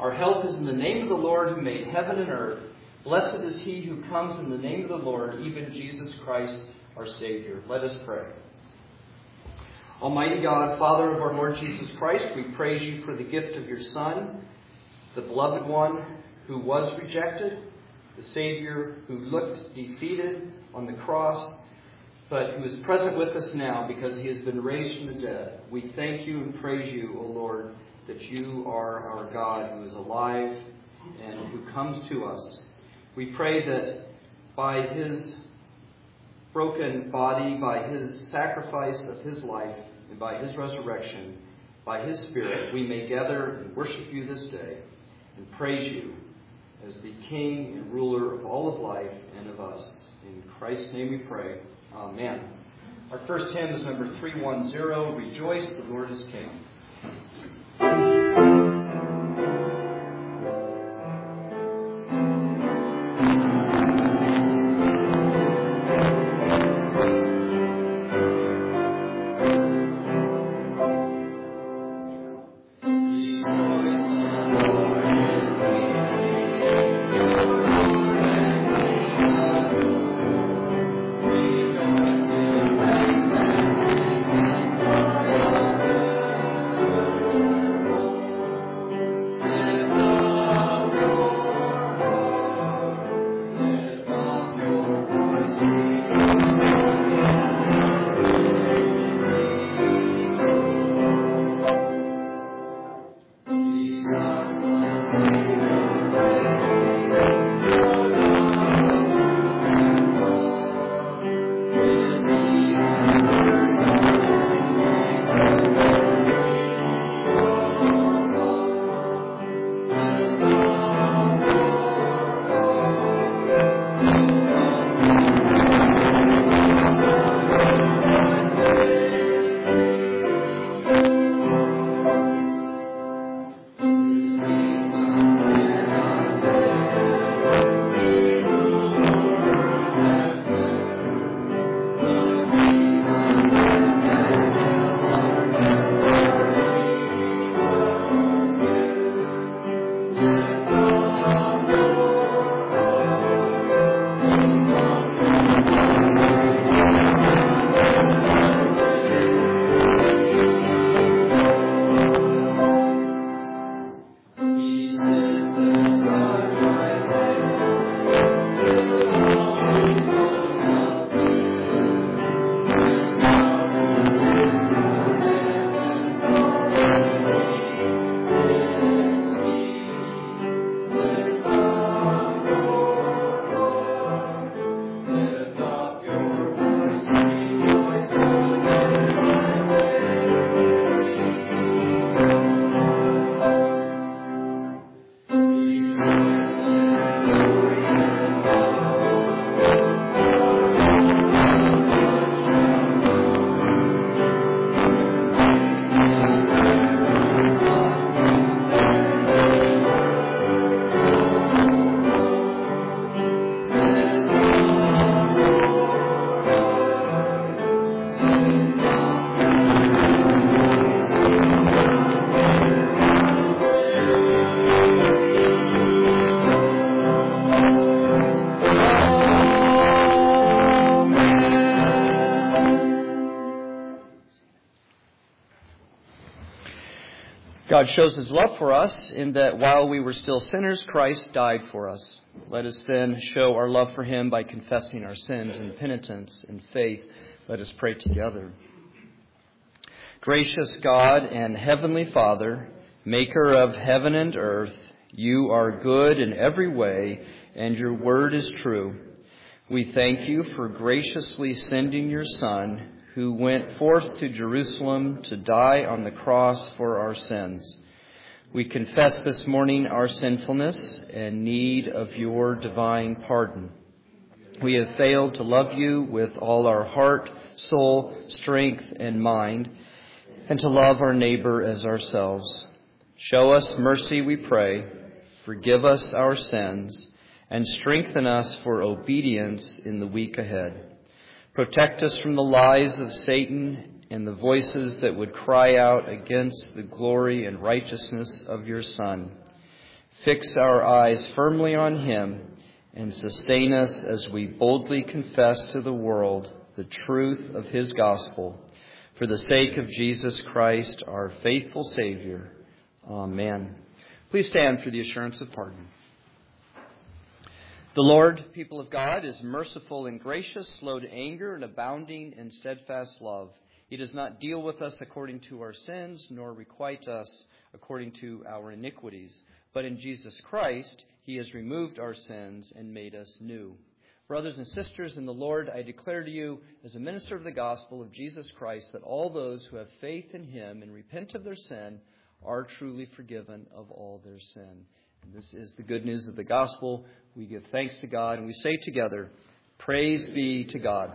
Our help is in the name of the Lord who made heaven and earth. Blessed is he who comes in the name of the Lord, even Jesus Christ, our Savior. Let us pray. Almighty God, Father of our Lord Jesus Christ, we praise you for the gift of your Son, the beloved one who was rejected, the Savior who looked defeated on the cross, but who is present with us now because he has been raised from the dead. We thank you and praise you, O Lord, that you are our God who is alive and who comes to us. We pray that by his broken body, by his sacrifice of his life, and by his resurrection, by his Spirit, we may gather and worship you this day and praise you as the King and ruler of all of life and of us. In Christ's name we pray. Amen. Our first hymn is number 310, Rejoice, the Lord is King. God shows his love for us in that while we were still sinners, Christ died for us. Let us then show our love for him by confessing our sins in penitence and faith. Let us pray together. Gracious God and heavenly Father, maker of heaven and earth, you are good in every way, and your word is true. We thank you for graciously sending your Son, who went forth to Jerusalem to die on the cross for our sins. We confess this morning our sinfulness and need of your divine pardon. We have failed to love you with all our heart, soul, strength, and mind, and to love our neighbor as ourselves. Show us mercy, we pray. Forgive us our sins, and strengthen us for obedience in the week ahead. Protect us from the lies of Satan and the voices that would cry out against the glory and righteousness of your Son. Fix our eyes firmly on him and sustain us as we boldly confess to the world the truth of his gospel. For the sake of Jesus Christ, our faithful Savior. Amen. Please stand for the assurance of pardon. The Lord, people of God, is merciful and gracious, slow to anger, and abounding in steadfast love. He does not deal with us according to our sins, nor requite us according to our iniquities. But in Jesus Christ, he has removed our sins and made us new. Brothers and sisters in the Lord, I declare to you, as a minister of the gospel of Jesus Christ, that all those who have faith in him and repent of their sin are truly forgiven of all their sin. And this is the good news of the gospel. We give thanks to God and we say together, praise be to God.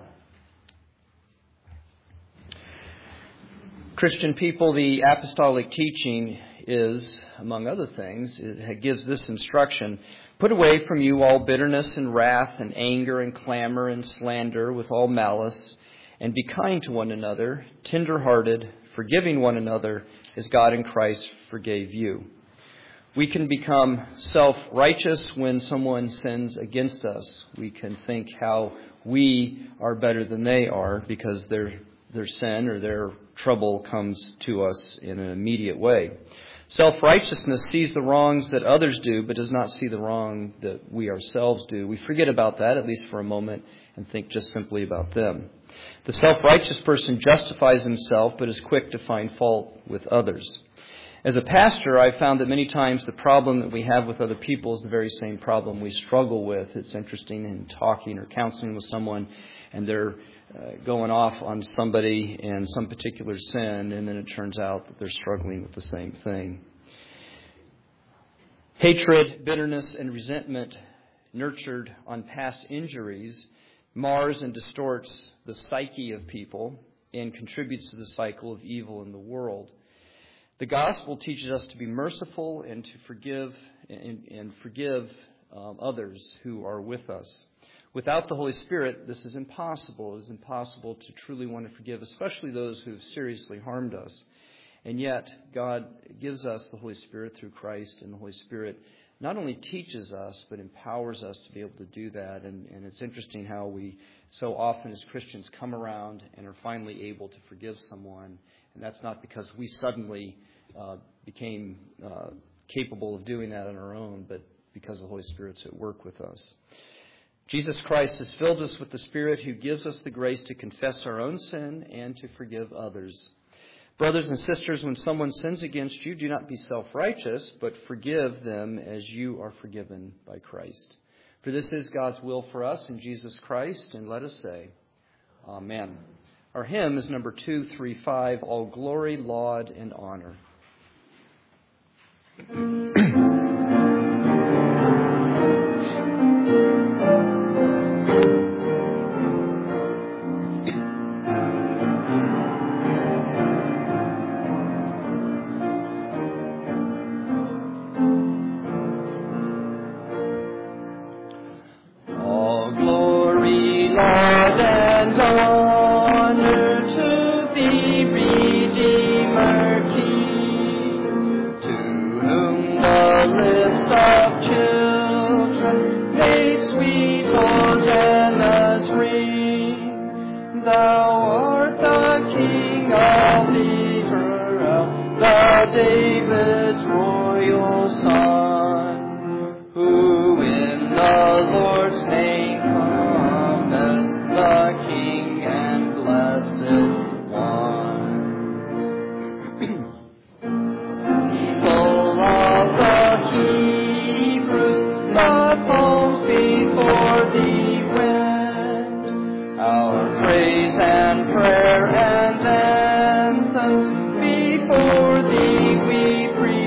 Christian people, the apostolic teaching is, among other things, it gives this instruction: put away from you all bitterness and wrath and anger and clamor and slander with all malice, and be kind to one another, tender-hearted, forgiving one another as God in Christ forgave you. We can become self-righteous when someone sins against us. We can think how we are better than they are because their sin or their trouble comes to us in an immediate way. Self-righteousness sees the wrongs that others do, but does not see the wrong that we ourselves do. We forget about that, at least for a moment, and think just simply about them. The self-righteous person justifies himself, but is quick to find fault with others. As a pastor, I've found that many times the problem that we have with other people is the very same problem we struggle with. It's interesting in talking or counseling with someone, and they're going off on somebody and some particular sin, and then it turns out that they're struggling with the same thing. Hatred, bitterness, and resentment nurtured on past injuries mars and distorts the psyche of people and contributes to the cycle of evil in the world. The gospel teaches us to be merciful and to forgive others who are with us. Without the Holy Spirit, this is impossible. It is impossible to truly want to forgive, especially those who have seriously harmed us. And yet, God gives us the Holy Spirit through Christ, and the Holy Spirit not only teaches us, but empowers us to be able to do that. And it's interesting how we so often as Christians come around and are finally able to forgive someone. And that's not because we suddenly became capable of doing that on our own, but because the Holy Spirit's at work with us. Jesus Christ has filled us with the Spirit who gives us the grace to confess our own sin and to forgive others. Brothers and sisters, when someone sins against you, do not be self-righteous, but forgive them as you are forgiven by Christ. For this is God's will for us in Jesus Christ, and let us say, Amen. Our hymn is number 235, All Glory, Laud, and Honor. Prayer and anthems before thee we breathe.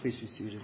Please be seated.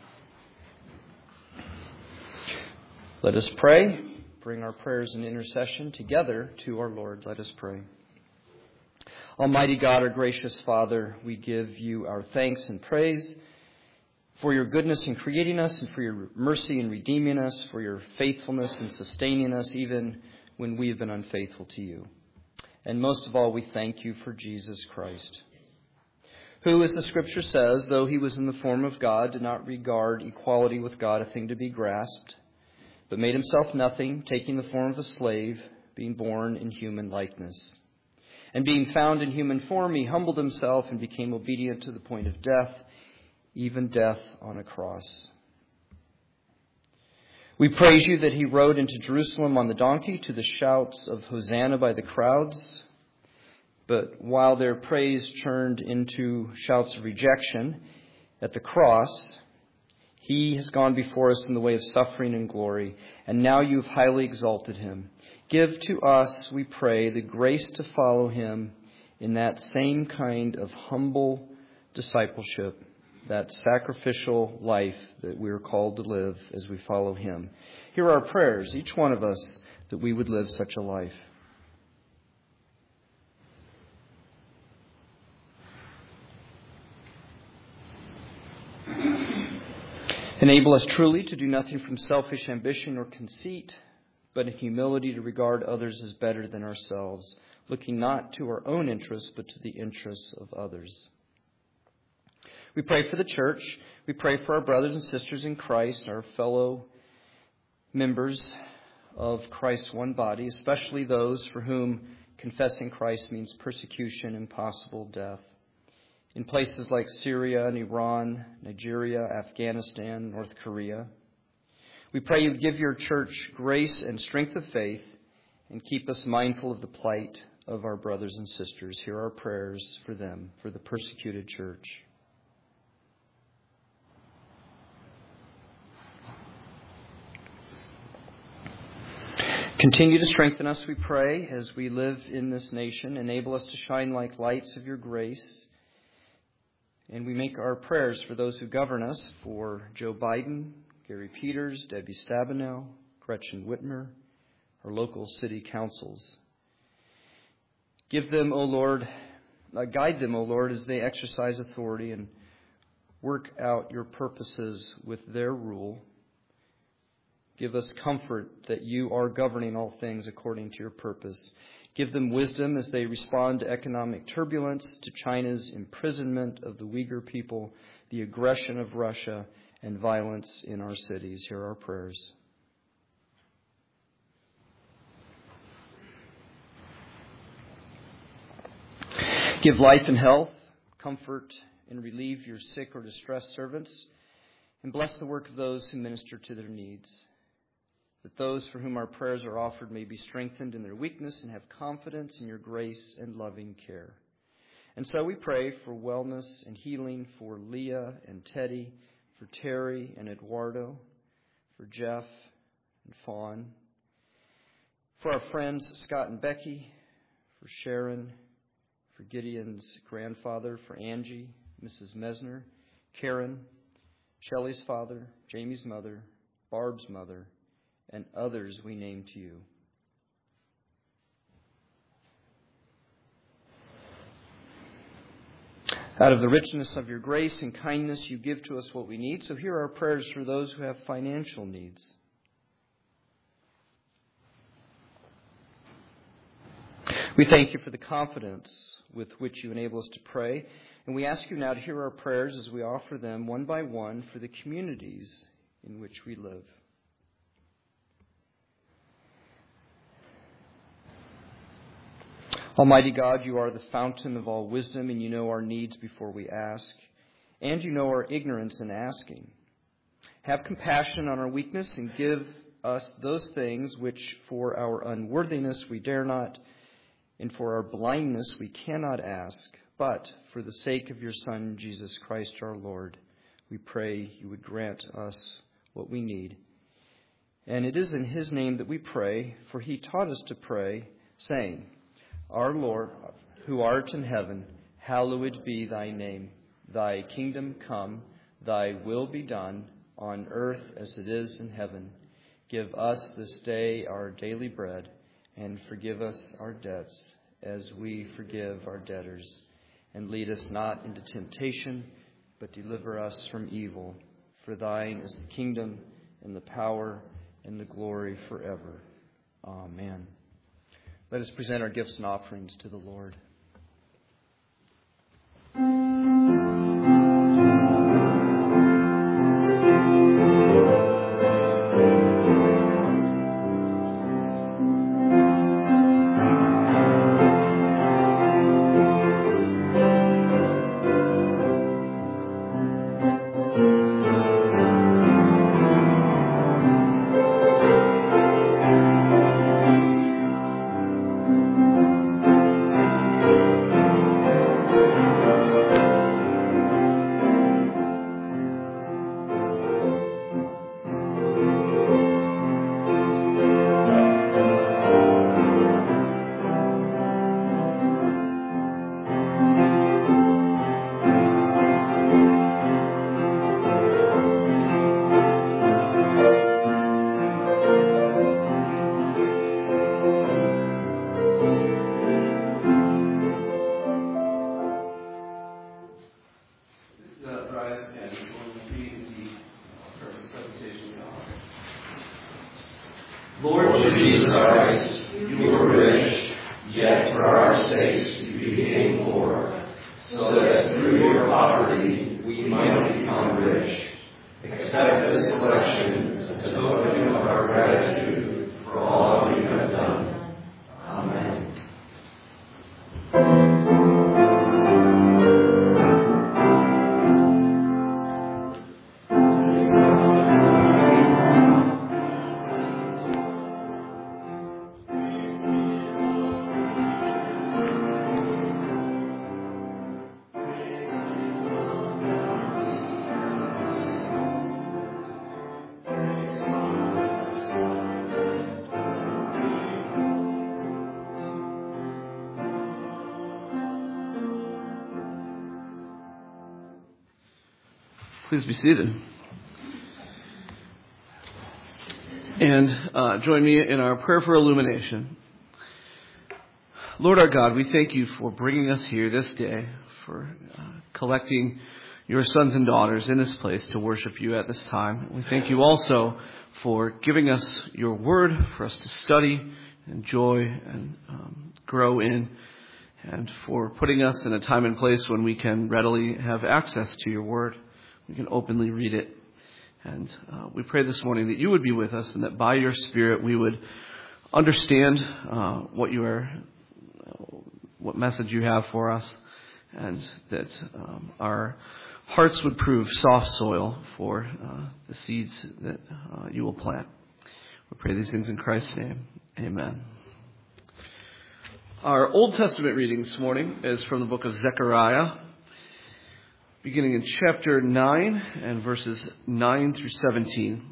Let us pray. Bring our prayers and intercession together to our Lord. Let us pray. Almighty God, our gracious Father, we give you our thanks and praise for your goodness in creating us and for your mercy in redeeming us, for your faithfulness in sustaining us even when we have been unfaithful to you. And most of all, we thank you for Jesus Christ, who, as the Scripture says, though he was in the form of God, did not regard equality with God a thing to be grasped, but made himself nothing, taking the form of a slave, being born in human likeness. And being found in human form, he humbled himself and became obedient to the point of death, even death on a cross. We praise you that he rode into Jerusalem on the donkey to the shouts of Hosanna by the crowds. But while their praise turned into shouts of rejection at the cross, he has gone before us in the way of suffering and glory, and now you've highly exalted him. Give to us, we pray, the grace to follow him in that same kind of humble discipleship, that sacrificial life that we are called to live as we follow him. Hear our prayers, each one of us, that we would live such a life. Enable us truly to do nothing from selfish ambition or conceit, but in humility to regard others as better than ourselves, looking not to our own interests, but to the interests of others. We pray for the church. We pray for our brothers and sisters in Christ, our fellow members of Christ's one body, especially those for whom confessing Christ means persecution and possible death. In places like Syria and Iran, Nigeria, Afghanistan, North Korea. We pray you give your church grace and strength of faith and keep us mindful of the plight of our brothers and sisters. Hear our prayers for them, for the persecuted church. Continue to strengthen us, we pray, as we live in this nation. Enable us to shine like lights of your grace. And we make our prayers for those who govern us, for Joe Biden, Gary Peters, Debbie Stabenow, Gretchen Whitmer, our local city councils. Give them, O Lord, guide them, O Lord, as they exercise authority and work out your purposes with their rule. Give us comfort that you are governing all things according to your purpose. Give them wisdom as they respond to economic turbulence, to China's imprisonment of the Uyghur people, the aggression of Russia, and violence in our cities. Hear our prayers. Give life and health, comfort, and relieve your sick or distressed servants, and bless the work of those who minister to their needs, that those for whom our prayers are offered may be strengthened in their weakness and have confidence in your grace and loving care. And so we pray for wellness and healing for Leah and Teddy, for Terry and Eduardo, for Jeff and Fawn, for our friends Scott and Becky, for Sharon, for Gideon's grandfather, for Angie, Mrs. Mesner, Karen, Shelley's father, Jamie's mother, Barb's mother, and others we name to you. Out of the richness of your grace and kindness, you give to us what we need. So hear our prayers for those who have financial needs. We thank you for the confidence with which you enable us to pray. And we ask you now to hear our prayers as we offer them one by one for the communities in which we live. Almighty God, you are the fountain of all wisdom, and you know our needs before we ask, and you know our ignorance in asking. Have compassion on our weakness and give us those things which for our unworthiness we dare not, and for our blindness we cannot ask. But for the sake of your Son, Jesus Christ our Lord, we pray you would grant us what we need. And it is in his name that we pray, for he taught us to pray, saying, Our Lord, who art in heaven, hallowed be thy name. Thy kingdom come, Thy will be done on earth as it is in heaven. Give us this day our daily bread, and forgive us our debts as we forgive our debtors. And lead us not into temptation, but deliver us from evil. For thine is the kingdom, and the power, and the glory forever. Amen. Let us present our gifts and offerings to the Lord. Lord Jesus Christ, you were rich, yet for our sakes you became poor, so that through your poverty we might become rich. Accept this collection as a token of our gratitude for all you have done. Amen. Please be seated. And join me in our prayer for illumination. Lord our God, we thank you for bringing us here this day, for collecting your sons and daughters in this place to worship you at this time. We thank you also for giving us your word for us to study, enjoy, and grow in, and for putting us in a time and place when we can readily have access to your word. We can openly read it. And we pray this morning that you would be with us and that by your Spirit we would understand what message you have for us, and that our hearts would prove soft soil for the seeds that you will plant. We pray these things in Christ's name. Amen. Our Old Testament reading this morning is from the book of Zechariah, beginning in chapter 9 and verses 9 through 17.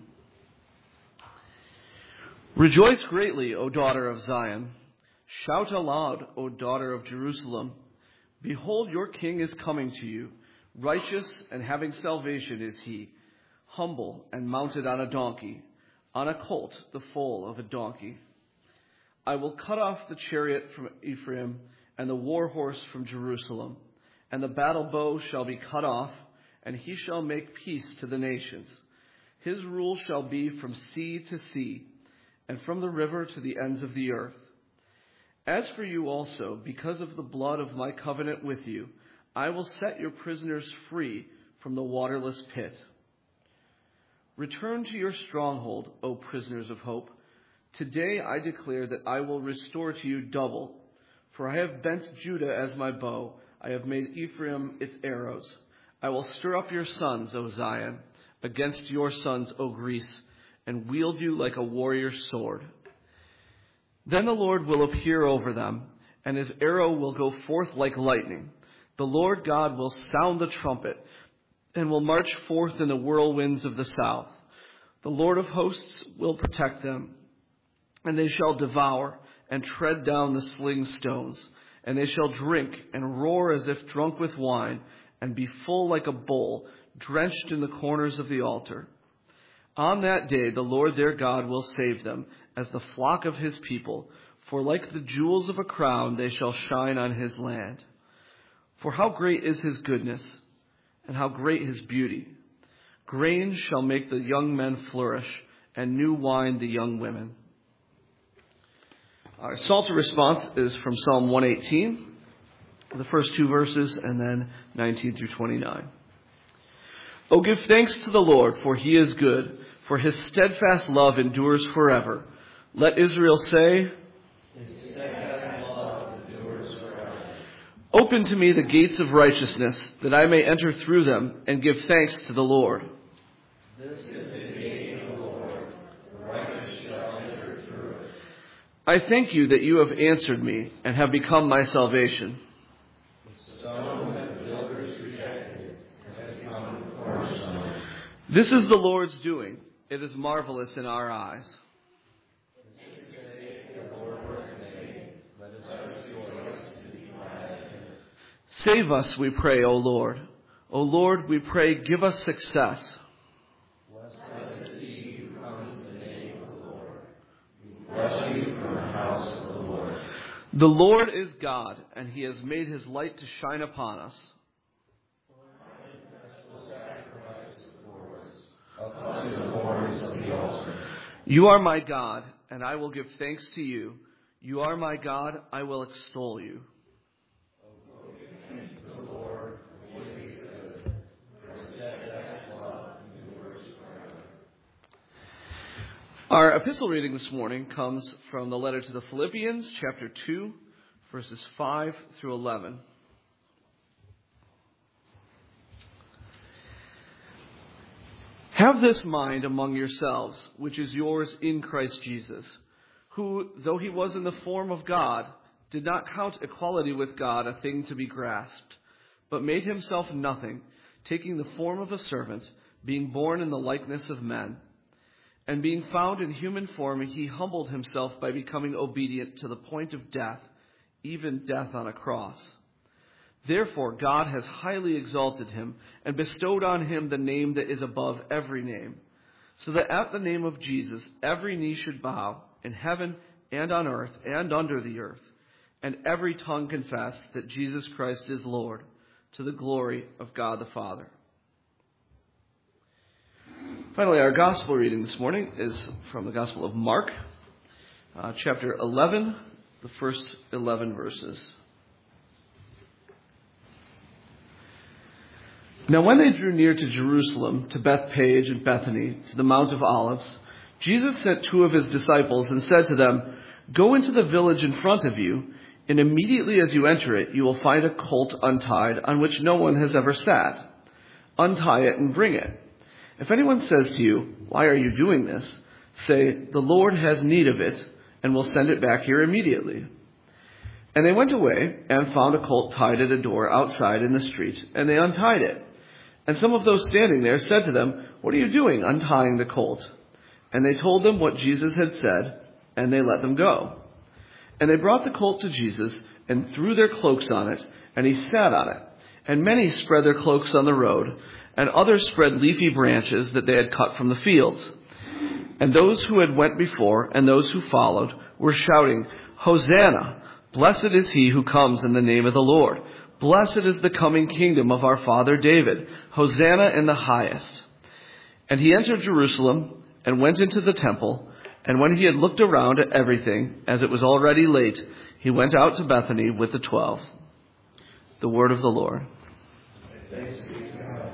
Rejoice greatly, O daughter of Zion. Shout aloud, O daughter of Jerusalem. Behold, your king is coming to you. Righteous and having salvation is he, humble and mounted on a donkey, on a colt, the foal of a donkey. I will cut off the chariot from Ephraim and the war horse from Jerusalem. And the battle bow shall be cut off, and he shall make peace to the nations. His rule shall be from sea to sea, and from the river to the ends of the earth. As for you also, because of the blood of my covenant with you, I will set your prisoners free from the waterless pit. Return to your stronghold, O prisoners of hope. Today I declare that I will restore to you double, for I have bent Judah as my bow. I have made Ephraim its arrows. I will stir up your sons, O Zion, against your sons, O Greece, and wield you like a warrior's sword. Then the Lord will appear over them, and his arrow will go forth like lightning. The Lord God will sound the trumpet, and will march forth in the whirlwinds of the south. The Lord of hosts will protect them, and they shall devour and tread down the sling stones, and they shall drink and roar as if drunk with wine, and be full like a bowl, drenched in the corners of the altar. On that day the Lord their God will save them as the flock of his people, for like the jewels of a crown they shall shine on his land. For how great is his goodness, and how great his beauty! Grain shall make the young men flourish, and new wine the young women. Our Psalter response is from Psalm 118, the first 2 verses, and then 19 through 29. Oh, give thanks to the Lord, for he is good, for his steadfast love endures forever. Let Israel say, his steadfast love endures forever. Open to me the gates of righteousness, that I may enter through them and give thanks to the Lord. This is the gate of the Lord, the righteous shall enter through it. I thank you that you have answered me and have become my salvation. The stone that the builders rejected has become the cornerstone. This is the Lord's doing. It is marvelous in our eyes. This is the day the Lord has made. Let us rejoice and be glad in it. Save us, we pray, O Lord. O Lord, we pray, give us success. Blessed is he who comes in the name of the Lord. We bless you from the house of the Lord. The Lord is God, and he has made his light to shine upon us. Up to the horns of the altar. You are my God, and I will give thanks to you. You are my God, I will extol you. The Lord, for he is good. For steadfast love endures forever. Our epistle reading this morning comes from the letter to the Philippians, chapter 2, verses 5 through 11. Have this mind among yourselves, which is yours in Christ Jesus, who, though he was in the form of God, did not count equality with God a thing to be grasped, but made himself nothing, taking the form of a servant, being born in the likeness of men. And being found in human form, he humbled himself by becoming obedient to the point of death, even death on a cross. Therefore, God has highly exalted him and bestowed on him the name that is above every name, so that at the name of Jesus every knee should bow in heaven and on earth and under the earth, and every tongue confess that Jesus Christ is Lord, to the glory of God the Father. Finally, our gospel reading this morning is from the Gospel of Mark, chapter 11, the first 11 verses. Now when they drew near to Jerusalem, to Bethphage and Bethany, to the Mount of Olives, Jesus sent 2 of his disciples and said to them, Go into the village in front of you, and immediately as you enter it, you will find a colt untied on which no one has ever sat. Untie it and bring it. If anyone says to you, Why are you doing this? Say, The Lord has need of it, and will send it back here immediately. And they went away and found a colt tied at a door outside in the street, and they untied it. And some of those standing there said to them, What are you doing untying the colt? And they told them what Jesus had said, and they let them go. And they brought the colt to Jesus and threw their cloaks on it, and he sat on it. And many spread their cloaks on the road, and others spread leafy branches that they had cut from the fields. And those who had went before and those who followed were shouting, Hosanna! Blessed is he who comes in the name of the Lord. Blessed is the coming kingdom of our father David. Hosanna in the highest. And he entered Jerusalem and went into the temple. And when he had looked around at everything, as it was already late, he went out to Bethany with the 12. The word of the Lord. Thanks be to God.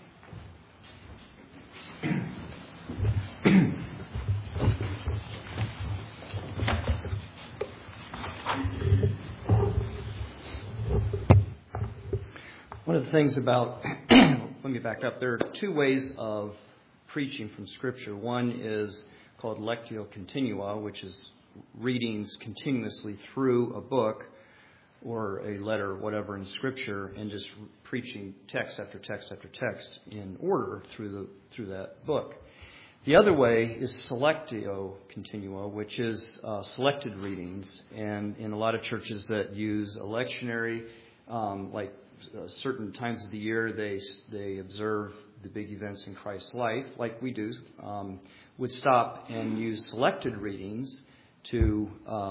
One of the things about, let me back up, there are 2 ways of preaching from Scripture. One is called Lectio Continua, which is readings continuously through a book or a letter or whatever in Scripture, and just preaching text after text after text in order through that book. The other way is selectio continua, which is selected readings. And in a lot of churches that use a lectionary, like certain times of the year, they observe the big events in Christ's life, like we do, would stop and use selected readings to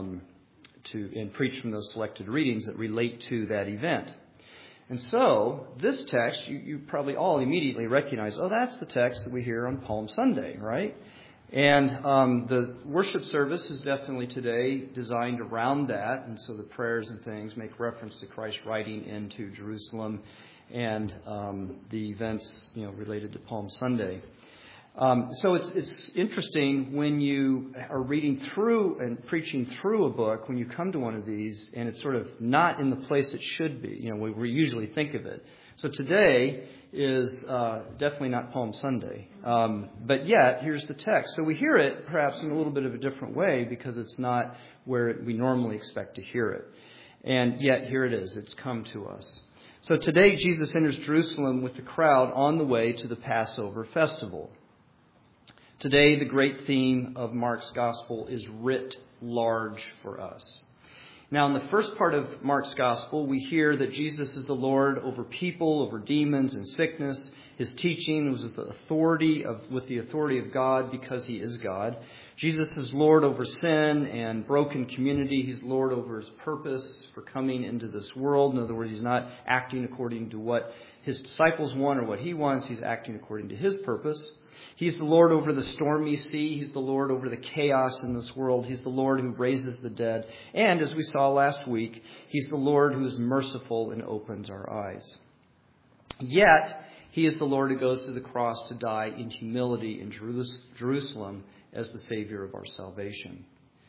and preach from those selected readings that relate to that event. And so, this text, you probably all immediately recognize, oh, that's the text that we hear on Palm Sunday, right? And the worship service is definitely today designed around that, and so the prayers and things make reference to Christ riding into Jerusalem and the events, related to Palm Sunday. So it's interesting when you are reading through and preaching through a book, when you come to one of these, and it's sort of not in the place it should be, where we usually think of it. So today is definitely not Palm Sunday. But yet, here's the text. So we hear it perhaps in a little bit of a different way because it's not where we normally expect to hear it. And yet, here it is. It's come to us. So today, Jesus enters Jerusalem with the crowd on the way to the Passover festival. Today, the great theme of Mark's Gospel is writ large for us. Now, in the first part of Mark's Gospel, we hear that Jesus is the Lord over people, over demons and sickness. His teaching was with the authority of God because he is God. Jesus is Lord over sin and broken community. He's Lord over his purpose for coming into this world. In other words, he's not acting according to what his disciples want or what he wants. He's acting according to his purpose. He's the Lord over the stormy sea. He's the Lord over the chaos in this world. He's the Lord who raises the dead. And as we saw last week, he's the Lord who is merciful and opens our eyes. Yet, he is the Lord who goes to the cross to die in humility in Jerusalem as the Savior of our salvation.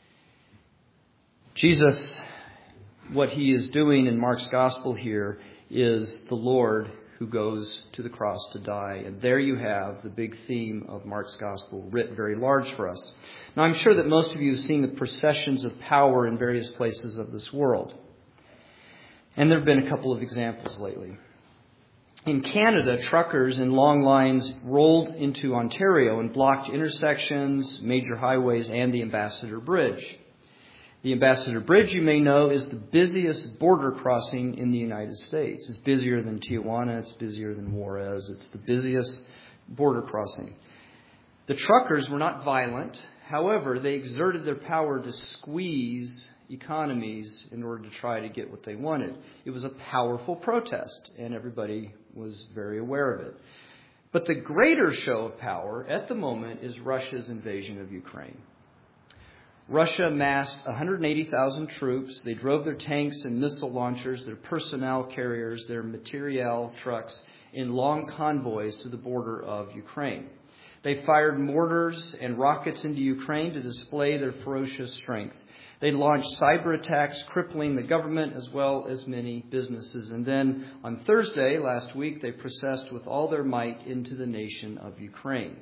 Jesus, what he is doing in Mark's Gospel here is the Lord who goes to the cross to die. And there you have the big theme of Mark's Gospel writ very large for us. Now, I'm sure that most of you have seen the processions of power in various places of this world. And there have been a couple of examples lately. In Canada, truckers in long lines rolled into Ontario and blocked intersections, major highways, and the Ambassador Bridge. The Ambassador Bridge, you may know, is the busiest border crossing in the United States. It's busier than Tijuana. It's busier than Juarez. It's the busiest border crossing. The truckers were not violent. However, they exerted their power to squeeze economies in order to try to get what they wanted. It was a powerful protest, and everybody was very aware of it. But the greater show of power at the moment is Russia's invasion of Ukraine. Russia amassed 180,000 troops. They drove their tanks and missile launchers, their personnel carriers, their materiel trucks in long convoys to the border of Ukraine. They fired mortars and rockets into Ukraine to display their ferocious strength. They launched cyber attacks, crippling the government as well as many businesses. And then on Thursday last week, they processed with all their might into the nation of Ukraine.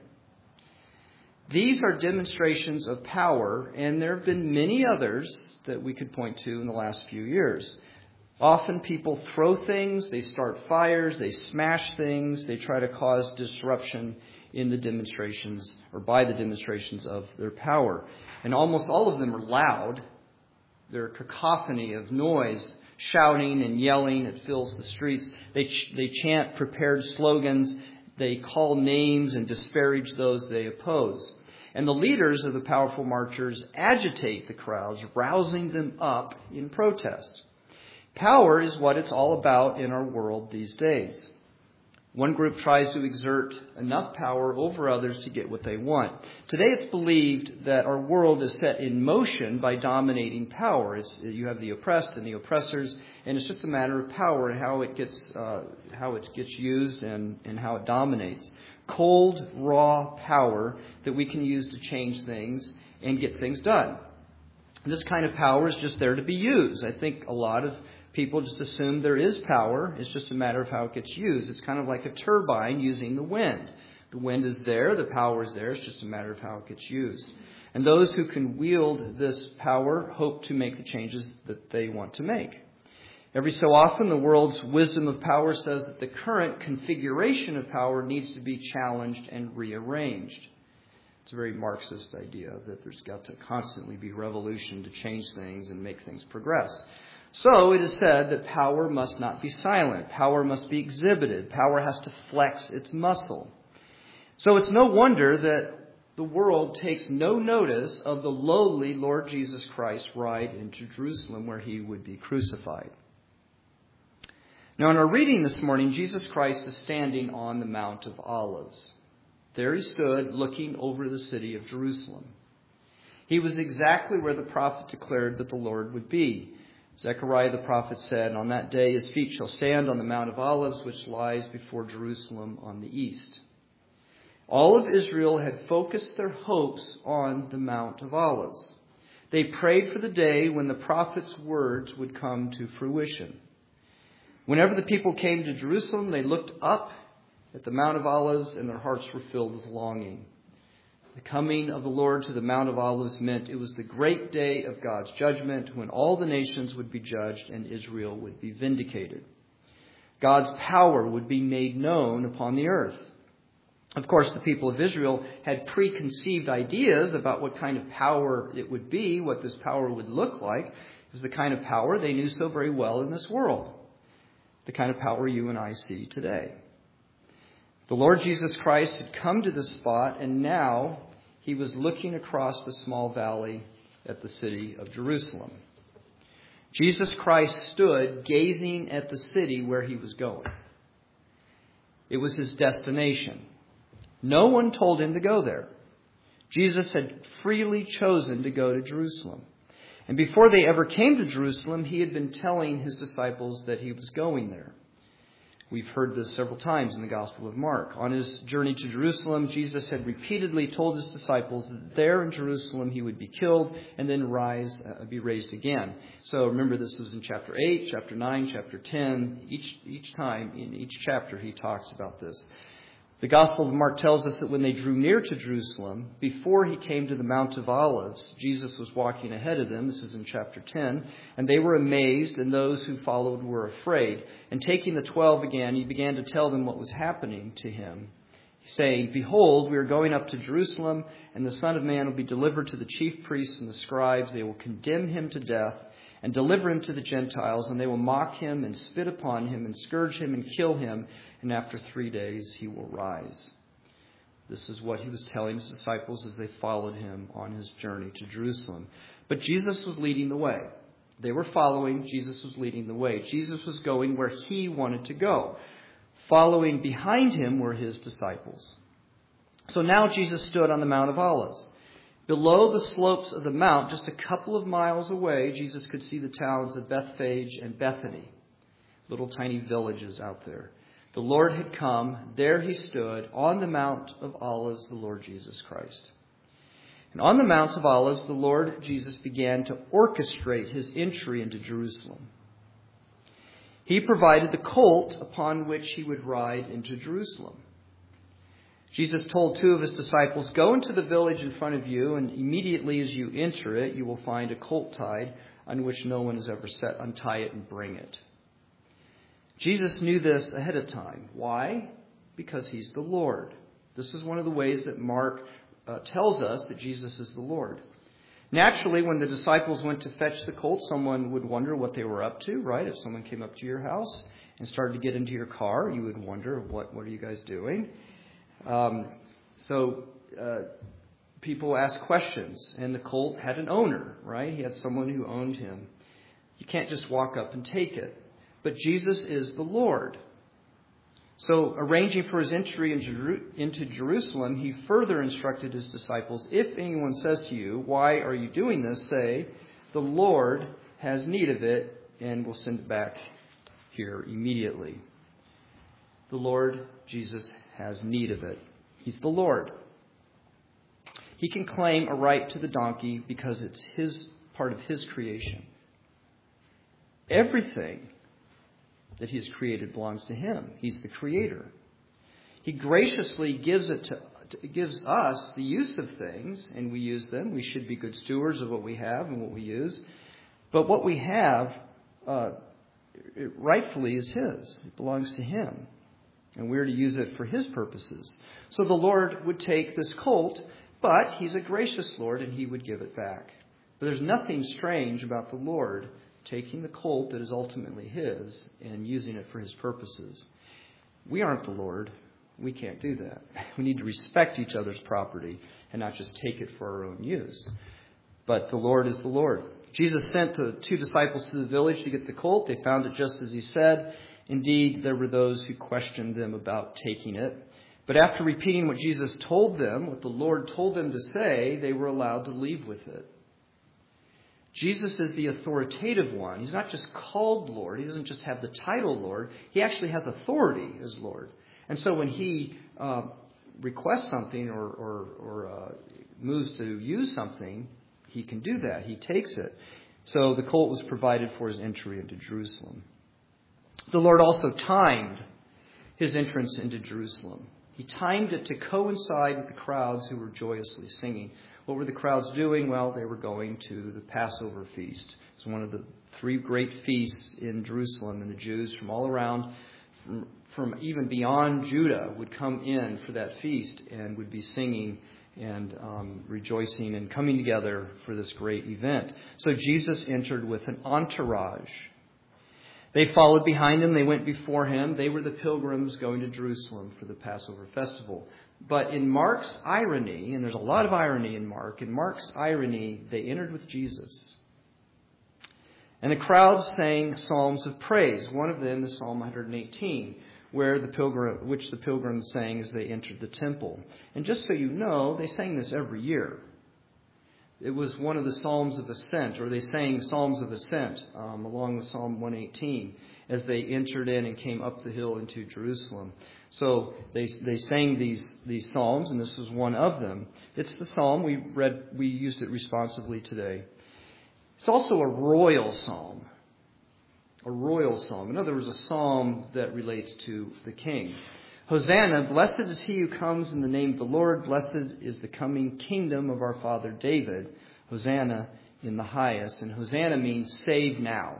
These are demonstrations of power, and there have been many others that we could point to in the last few years. Often people throw things, they start fires, they smash things, they try to cause disruption in the demonstrations or by the demonstrations of their power. And almost all of them are loud. They're a cacophony of noise, shouting and yelling. It fills the streets. They chant prepared slogans. They call names and disparage those they oppose. And the leaders of the powerful marchers agitate the crowds, rousing them up in protest. Power is what it's all about in our world these days. One group tries to exert enough power over others to get what they want. Today it's believed that our world is set in motion by dominating power. You have the oppressed and the oppressors, and it's just a matter of power and how it gets used and how it dominates. Cold, raw power that we can use to change things and get things done. This kind of power is just there to be used. I think a lot of people just assume there is power. It's just a matter of how it gets used. It's kind of like a turbine using the wind. The wind is there. The power is there. It's just a matter of how it gets used. And those who can wield this power hope to make the changes that they want to make. Every so often, the world's wisdom of power says that the current configuration of power needs to be challenged and rearranged. It's a very Marxist idea that there's got to constantly be revolution to change things and make things progress. So it is said that power must not be silent. Power must be exhibited. Power has to flex its muscle. So it's no wonder that the world takes no notice of the lowly Lord Jesus Christ ride into Jerusalem where he would be crucified. Now in our reading this morning, Jesus Christ is standing on the Mount of Olives. There he stood looking over the city of Jerusalem. He was exactly where the prophet declared that the Lord would be. Zechariah the prophet said, "On that day his feet shall stand on the Mount of Olives, which lies before Jerusalem on the east." All of Israel had focused their hopes on the Mount of Olives. They prayed for the day when the prophet's words would come to fruition. Whenever the people came to Jerusalem, they looked up at the Mount of Olives and their hearts were filled with longing. The coming of the Lord to the Mount of Olives meant it was the great day of God's judgment when all the nations would be judged and Israel would be vindicated. God's power would be made known upon the earth. Of course, the people of Israel had preconceived ideas about what kind of power it would be, what this power would look like. It was the kind of power they knew so very well in this world, the kind of power you and I see today. The Lord Jesus Christ had come to this spot, and now he was looking across the small valley at the city of Jerusalem. Jesus Christ stood gazing at the city where he was going. It was his destination. No one told him to go there. Jesus had freely chosen to go to Jerusalem. And before they ever came to Jerusalem, he had been telling his disciples that he was going there. We've heard this several times in the Gospel of Mark. On his journey to Jerusalem, Jesus had repeatedly told his disciples that there in Jerusalem he would be killed and then be raised again. So remember, this was in chapter 8, chapter 9, chapter 10. Each time in each chapter he talks about this. The Gospel of Mark tells us that when they drew near to Jerusalem, before he came to the Mount of Olives, Jesus was walking ahead of them. This is in chapter 10. And they were amazed, and those who followed were afraid. And taking the 12 again, he began to tell them what was happening to him, saying, "Behold, we are going up to Jerusalem, and the Son of Man will be delivered to the chief priests and the scribes. They will condemn him to death and deliver him to the Gentiles, and they will mock him and spit upon him and scourge him and kill him. And after 3 days he will rise." This is what he was telling his disciples as they followed him on his journey to Jerusalem. But Jesus was leading the way. They were following. Jesus was leading the way. Jesus was going where he wanted to go. Following behind him were his disciples. So now Jesus stood on the Mount of Olives. Below the slopes of the mount, just a couple of miles away, Jesus could see the towns of Bethphage and Bethany, little tiny villages out there. The Lord had come. There he stood on the Mount of Olives, the Lord Jesus Christ. And on the Mount of Olives, the Lord Jesus began to orchestrate his entry into Jerusalem. He provided the colt upon which he would ride into Jerusalem. Jesus told 2 of his disciples, "Go into the village in front of you, and immediately as you enter it, you will find a colt tied on which no one has ever sat. Untie it and bring it." Jesus knew this ahead of time. Why? Because he's the Lord. This is one of the ways that Mark tells us that Jesus is the Lord. Naturally, when the disciples went to fetch the colt, someone would wonder what they were up to, right? If someone came up to your house and started to get into your car, you would wonder, what are you guys doing? So people ask questions, and the colt had an owner, right? He had someone who owned him. You can't just walk up and take it. But Jesus is the Lord. So arranging for his entry into Jerusalem, he further instructed his disciples, "If anyone says to you, 'Why are you doing this?' say, 'The Lord has need of it, and will send it back here immediately.'" The Lord Jesus has need of it. He's the Lord. He can claim a right to the donkey because it's part of his creation. Everything that he has created belongs to him. He's the creator. He graciously gives us the use of things, and we use them. We should be good stewards of what we have and what we use. But what we have, it rightfully is his. It belongs to him. And we're to use it for his purposes. So the Lord would take this colt But he's a gracious Lord, and he would give it back. But there's nothing strange about the Lord taking the colt that is ultimately his and using it for his purposes. We aren't the Lord. We can't do that. We need to respect each other's property and not just take it for our own use. But the Lord is the Lord. Jesus sent the 2 disciples to the village to get the colt. They found it just as he said. Indeed, there were those who questioned them about taking it. But after repeating what Jesus told them, what the Lord told them to say, they were allowed to leave with it. Jesus is the authoritative one. He's not just called Lord. He doesn't just have the title Lord. He actually has authority as Lord. And so when he requests something or moves to use something, he can do that. He takes it. So the colt was provided for his entry into Jerusalem. The Lord also timed his entrance into Jerusalem. He timed it to coincide with the crowds who were joyously singing. What were the crowds doing? Well, they were going to the Passover feast. It's one of the 3 great feasts in Jerusalem, and the Jews from all around, from even beyond Judah, would come in for that feast and would be singing and rejoicing and coming together for this great event. So Jesus entered with an entourage. They followed behind him. They went before him. They were the pilgrims going to Jerusalem for the Passover festival. But in Mark's irony, and there's a lot of irony in Mark's irony, they entered with Jesus. And the crowds sang psalms of praise. One of them is Psalm 118, which the pilgrims sang as they entered the temple. And just so you know, they sang this every year. It was one of the Psalms of Ascent, or they sang Psalms of Ascent along with Psalm 118 as they entered in and came up the hill into Jerusalem. So they sang these psalms, and this was one of them. It's the psalm we used it responsively today. It's also a royal psalm. A royal psalm. In other words, a psalm that relates to the king. Hosanna, blessed is he who comes in the name of the Lord. Blessed is the coming kingdom of our father David. Hosanna in the highest. And Hosanna means save now.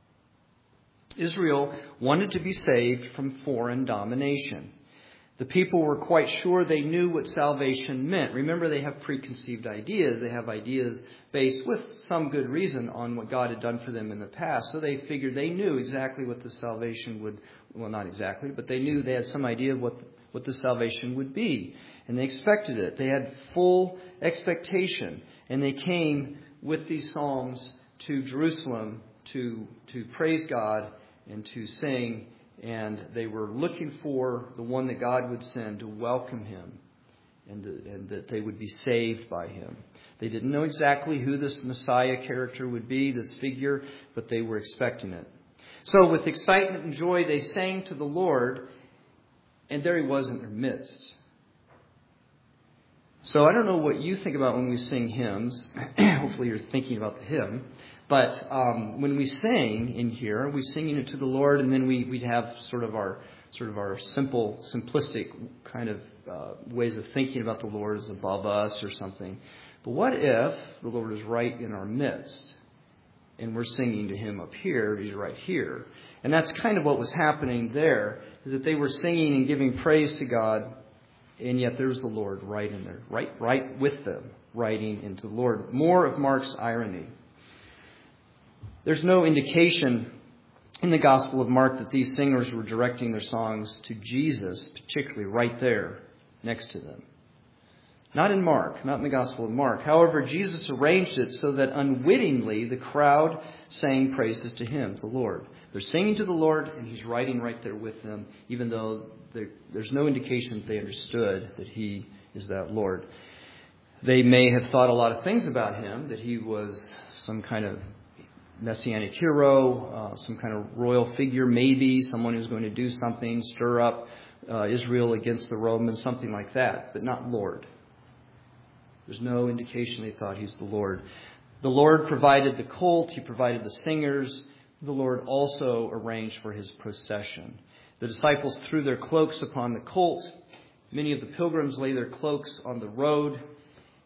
Israel wanted to be saved from foreign domination. The people were quite sure they knew what salvation meant. Remember, they have preconceived ideas. They have ideas based with some good reason on what God had done for them in the past. So they figured they knew exactly what the salvation would, well, not exactly, but they knew they had some idea of what the salvation would be. And they expected it. They had full expectation. And they came with these psalms to Jerusalem to praise God and to sing. And they were looking for the one that God would send to welcome him and that they would be saved by him. They didn't know exactly who this Messiah character would be, this figure, but they were expecting it. So with excitement and joy, they sang to the Lord, and there he was in their midst. So I don't know what you think about when we sing hymns. Hopefully you're thinking about the hymn. But when we sing in here, we're singing it to the Lord, and then we'd have sort of our simplistic kind of ways of thinking about the Lord as above us or something. But what if the Lord is right in our midst, and we're singing to him up here, he's right here? And that's kind of what was happening there, is that they were singing and giving praise to God, and yet there's the Lord right in there, right with them, writing into the Lord. More of Mark's irony. There's no indication in the Gospel of Mark that these singers were directing their songs to Jesus, particularly right there next to them. Not in Mark, not in the Gospel of Mark. However, Jesus arranged it so that unwittingly the crowd sang praises to him, the Lord. They're singing to the Lord, and he's writing right there with them, even though there's no indication that they understood that he is that Lord. They may have thought a lot of things about him, that he was some kind of messianic hero, some kind of royal figure, maybe someone who's going to do something, stir up Israel against the Romans, something like that, but not Lord. There's no indication they thought he's the Lord. The Lord provided the colt. He provided the singers. The Lord also arranged for his procession. The disciples threw their cloaks upon the colt. Many of the pilgrims lay their cloaks on the road.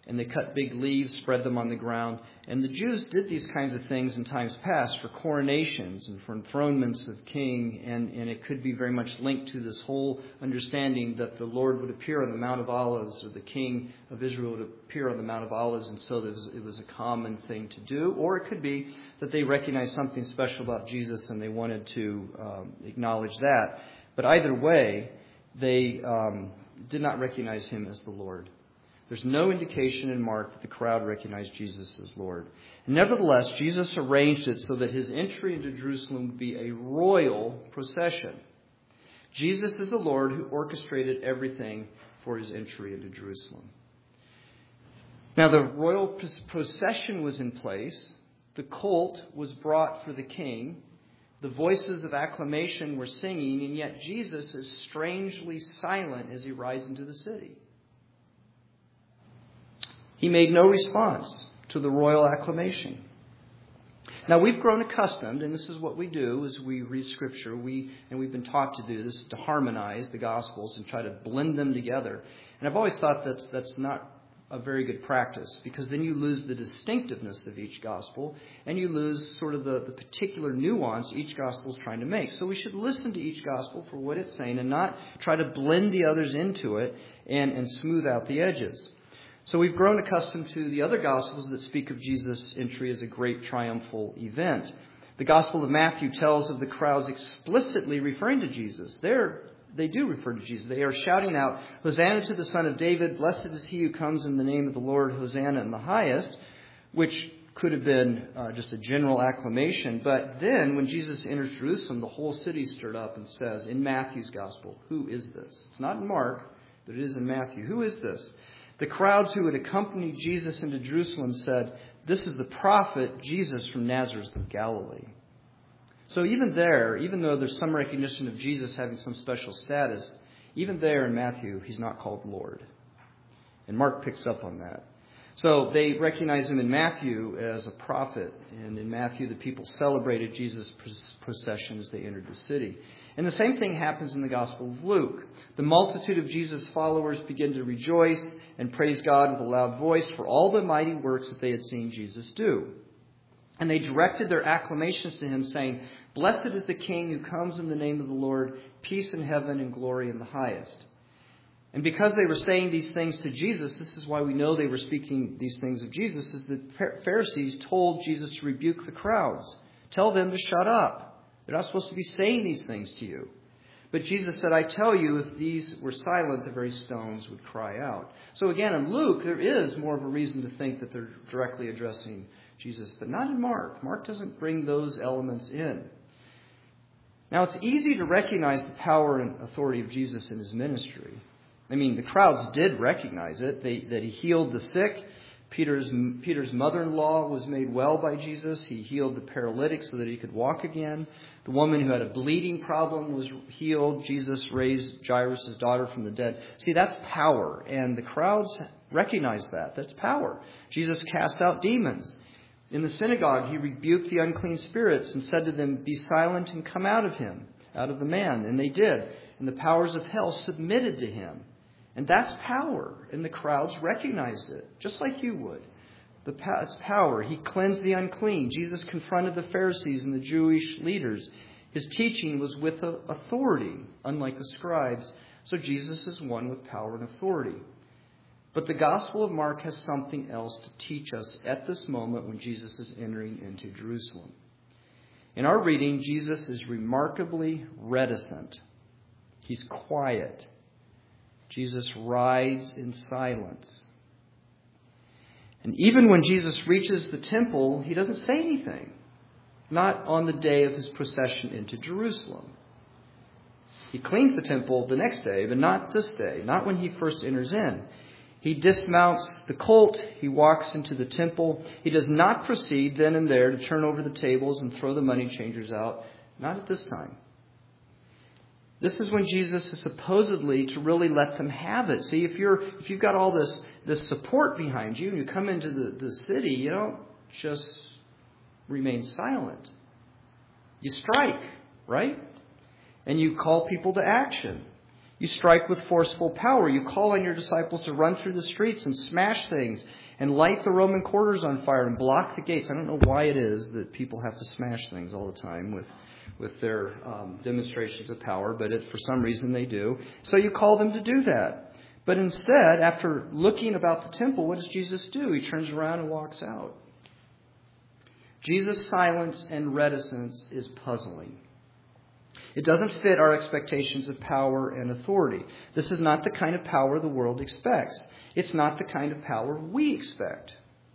And they cut big leaves, spread them on the ground. And the Jews did these kinds of things in times past for coronations and for enthronements of king. And it could be very much linked to this whole understanding that the Lord would appear on the Mount of Olives, or the king of Israel would appear on the Mount of Olives. And so it was a common thing to do. Or it could be that they recognized something special about Jesus and they wanted to acknowledge that. But either way, they did not recognize him as the Lord. There's no indication in Mark that the crowd recognized Jesus as Lord. Nevertheless, Jesus arranged it so that his entry into Jerusalem would be a royal procession. Jesus is the Lord who orchestrated everything for his entry into Jerusalem. Now, the royal procession was in place. The colt was brought for the king. The voices of acclamation were singing, and yet Jesus is strangely silent as he rides into the city. He made no response to the royal acclamation. Now, we've grown accustomed, and this is what we do as we read Scripture, we've been taught to do this, to harmonize the Gospels and try to blend them together. And I've always thought that's not a very good practice, because then you lose the distinctiveness of each Gospel, and you lose sort of the particular nuance each Gospel is trying to make. So we should listen to each Gospel for what it's saying and not try to blend the others into it and smooth out the edges. So we've grown accustomed to the other Gospels that speak of Jesus' entry as a great triumphal event. The Gospel of Matthew tells of the crowds explicitly referring to Jesus. They do refer to Jesus. They are shouting out, "Hosanna to the Son of David, blessed is he who comes in the name of the Lord, Hosanna in the highest," which could have been just a general acclamation. But then when Jesus enters Jerusalem, the whole city stirred up and says, in Matthew's Gospel, "Who is this?" It's not in Mark, but it is in Matthew. "Who is this?" The crowds who had accompanied Jesus into Jerusalem said, "This is the prophet Jesus from Nazareth of Galilee." So even though there's some recognition of Jesus having some special status, even there in Matthew, he's not called Lord. And Mark picks up on that. So they recognize him in Matthew as a prophet. And in Matthew, the people celebrated Jesus' procession as they entered the city. And the same thing happens in the Gospel of Luke. The multitude of Jesus' followers begin to rejoice and praise God with a loud voice for all the mighty works that they had seen Jesus do. And they directed their acclamations to him, saying, "Blessed is the King who comes in the name of the Lord, peace in heaven and glory in the highest." And because they were saying these things to Jesus, this is why we know they were speaking these things of Jesus, is the Pharisees told Jesus to rebuke the crowds. Tell them to shut up. They're not supposed to be saying these things to you. But Jesus said, "I tell you, if these were silent, the very stones would cry out." So again, in Luke, there is more of a reason to think that they're directly addressing Jesus, but not in Mark. Mark doesn't bring those elements in. Now, it's easy to recognize the power and authority of Jesus in his ministry. I mean, the crowds did recognize it, that he healed the sick. Peter's mother-in-law was made well by Jesus. He healed the paralytic so that he could walk again. The woman who had a bleeding problem was healed. Jesus raised Jairus' daughter from the dead. See, that's power, and the crowds recognized that. That's power. Jesus cast out demons. In the synagogue, he rebuked the unclean spirits and said to them, "Be silent and come out of him, out of the man." And they did. And the powers of hell submitted to him. And that's power. And the crowds recognized it, just like you would. It's power. He cleansed the unclean. Jesus confronted the Pharisees and the Jewish leaders. His teaching was with authority, unlike the scribes. So Jesus is one with power and authority. But the Gospel of Mark has something else to teach us at this moment when Jesus is entering into Jerusalem. In our reading, Jesus is remarkably reticent. He's quiet. Jesus rides in silence. And even when Jesus reaches the temple, he doesn't say anything. Not on the day of his procession into Jerusalem. He cleans the temple the next day, but not this day, not when he first enters in. He dismounts the colt. He walks into the temple. He does not proceed then and there to turn over the tables and throw the money changers out. Not at this time. This is when Jesus is supposedly to really let them have it. See, if you've got all this support behind you and you come into the city, you don't just remain silent. You strike, right? And you call people to action. You strike with forceful power. You call on your disciples to run through the streets and smash things and light the Roman quarters on fire and block the gates. I don't know why it is that people have to smash things all the time with their demonstrations of power, but for some reason they do. So you call them to do that. But instead, after looking about the temple, what does Jesus do? He turns around and walks out. Jesus' silence and reticence is puzzling. It doesn't fit our expectations of power and authority. This is not the kind of power the world expects. It's not the kind of power we expect.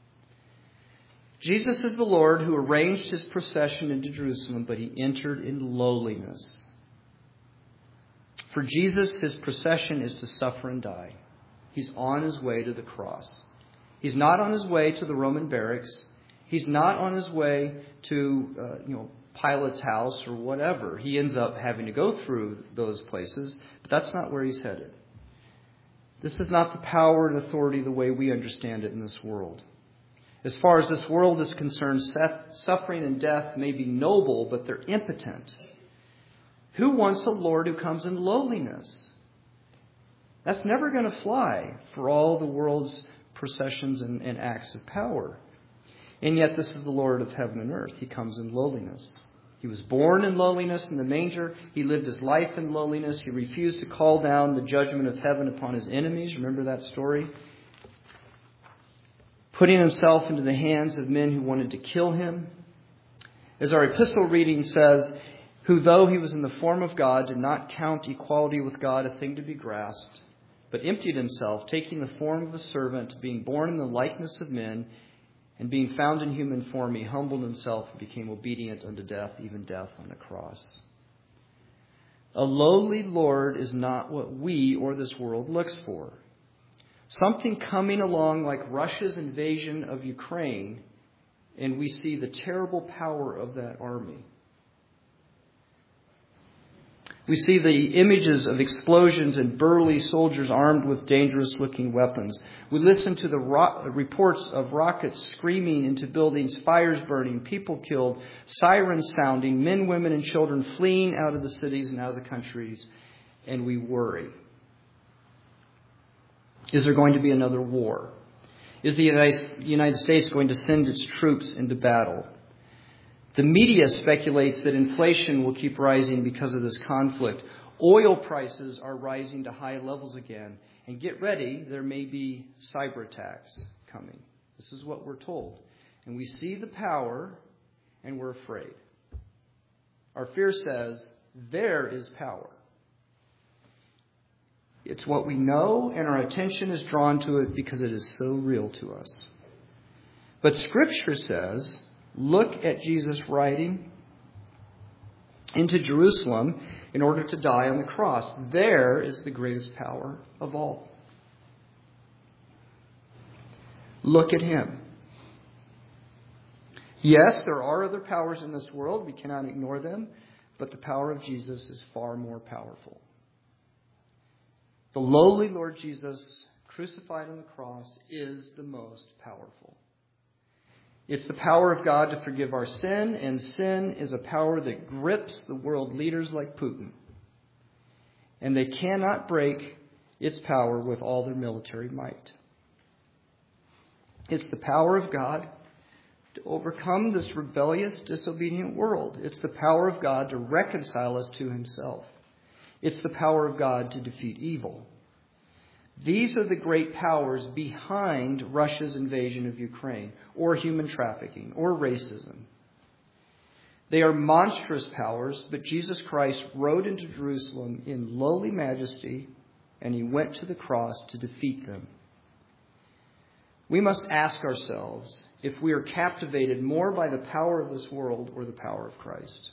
Jesus is the Lord who arranged his procession into Jerusalem, but he entered in lowliness. For Jesus, his procession is to suffer and die. He's on his way to the cross. He's not on his way to the Roman barracks. He's not on his way to, Pilate's house or whatever. He ends up having to go through those places, but that's not where he's headed. This is not the power and authority the way we understand it in this world. As far as this world is concerned, suffering and death may be noble, but they're impotent. Who wants a Lord who comes in lowliness? That's never going to fly for all the world's processions and acts of power. And yet this is the Lord of heaven and earth. He comes in lowliness. He was born in lowliness in the manger. He lived his life in lowliness. He refused to call down the judgment of heaven upon his enemies. Remember that story? Putting himself into the hands of men who wanted to kill him. As our epistle reading says, who though he was in the form of God, did not count equality with God a thing to be grasped, but emptied himself, taking the form of a servant, being born in the likeness of men, and being found in human form, he humbled himself and became obedient unto death, even death on a cross. A lowly Lord is not what we or this world looks for. Something coming along like Russia's invasion of Ukraine, and we see the terrible power of that army. We see the images of explosions and burly soldiers armed with dangerous-looking weapons. We listen to the reports of rockets screaming into buildings, fires burning, people killed, sirens sounding, men, women, and children fleeing out of the cities and out of the countries, and we worry. Is there going to be another war? Is the United States going to send its troops into battle? The media speculates that inflation will keep rising because of this conflict. Oil prices are rising to high levels again. And get ready, there may be cyber attacks coming. This is what we're told. And we see the power, and we're afraid. Our fear says, there is power. It's what we know, and our attention is drawn to it because it is so real to us. But Scripture says, look at Jesus riding into Jerusalem in order to die on the cross. There is the greatest power of all. Look at him. Yes, there are other powers in this world. We cannot ignore them. But the power of Jesus is far more powerful. The lowly Lord Jesus, crucified on the cross, is the most powerful. It's the power of God to forgive our sin, and sin is a power that grips the world leaders like Putin. And they cannot break its power with all their military might. It's the power of God to overcome this rebellious, disobedient world. It's the power of God to reconcile us to himself. It's the power of God to defeat evil. These are the great powers behind Russia's invasion of Ukraine, or human trafficking, or racism. They are monstrous powers, but Jesus Christ rode into Jerusalem in lowly majesty, and he went to the cross to defeat them. We must ask ourselves if we are captivated more by the power of this world or the power of Christ.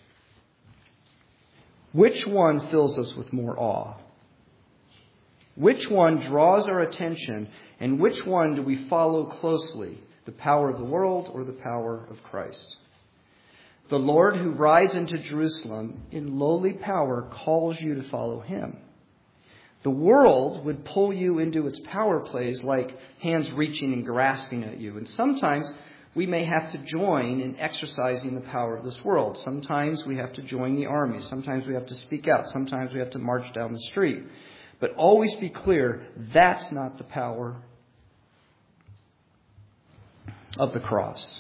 Which one fills us with more awe? Which one draws our attention, and which one do we follow closely, the power of the world or the power of Christ? The Lord who rides into Jerusalem in lowly power calls you to follow him. The world would pull you into its power plays like hands reaching and grasping at you. And sometimes we may have to join in exercising the power of this world. Sometimes we have to join the army. Sometimes we have to speak out. Sometimes we have to march down the street. But always be clear, that's not the power of the cross.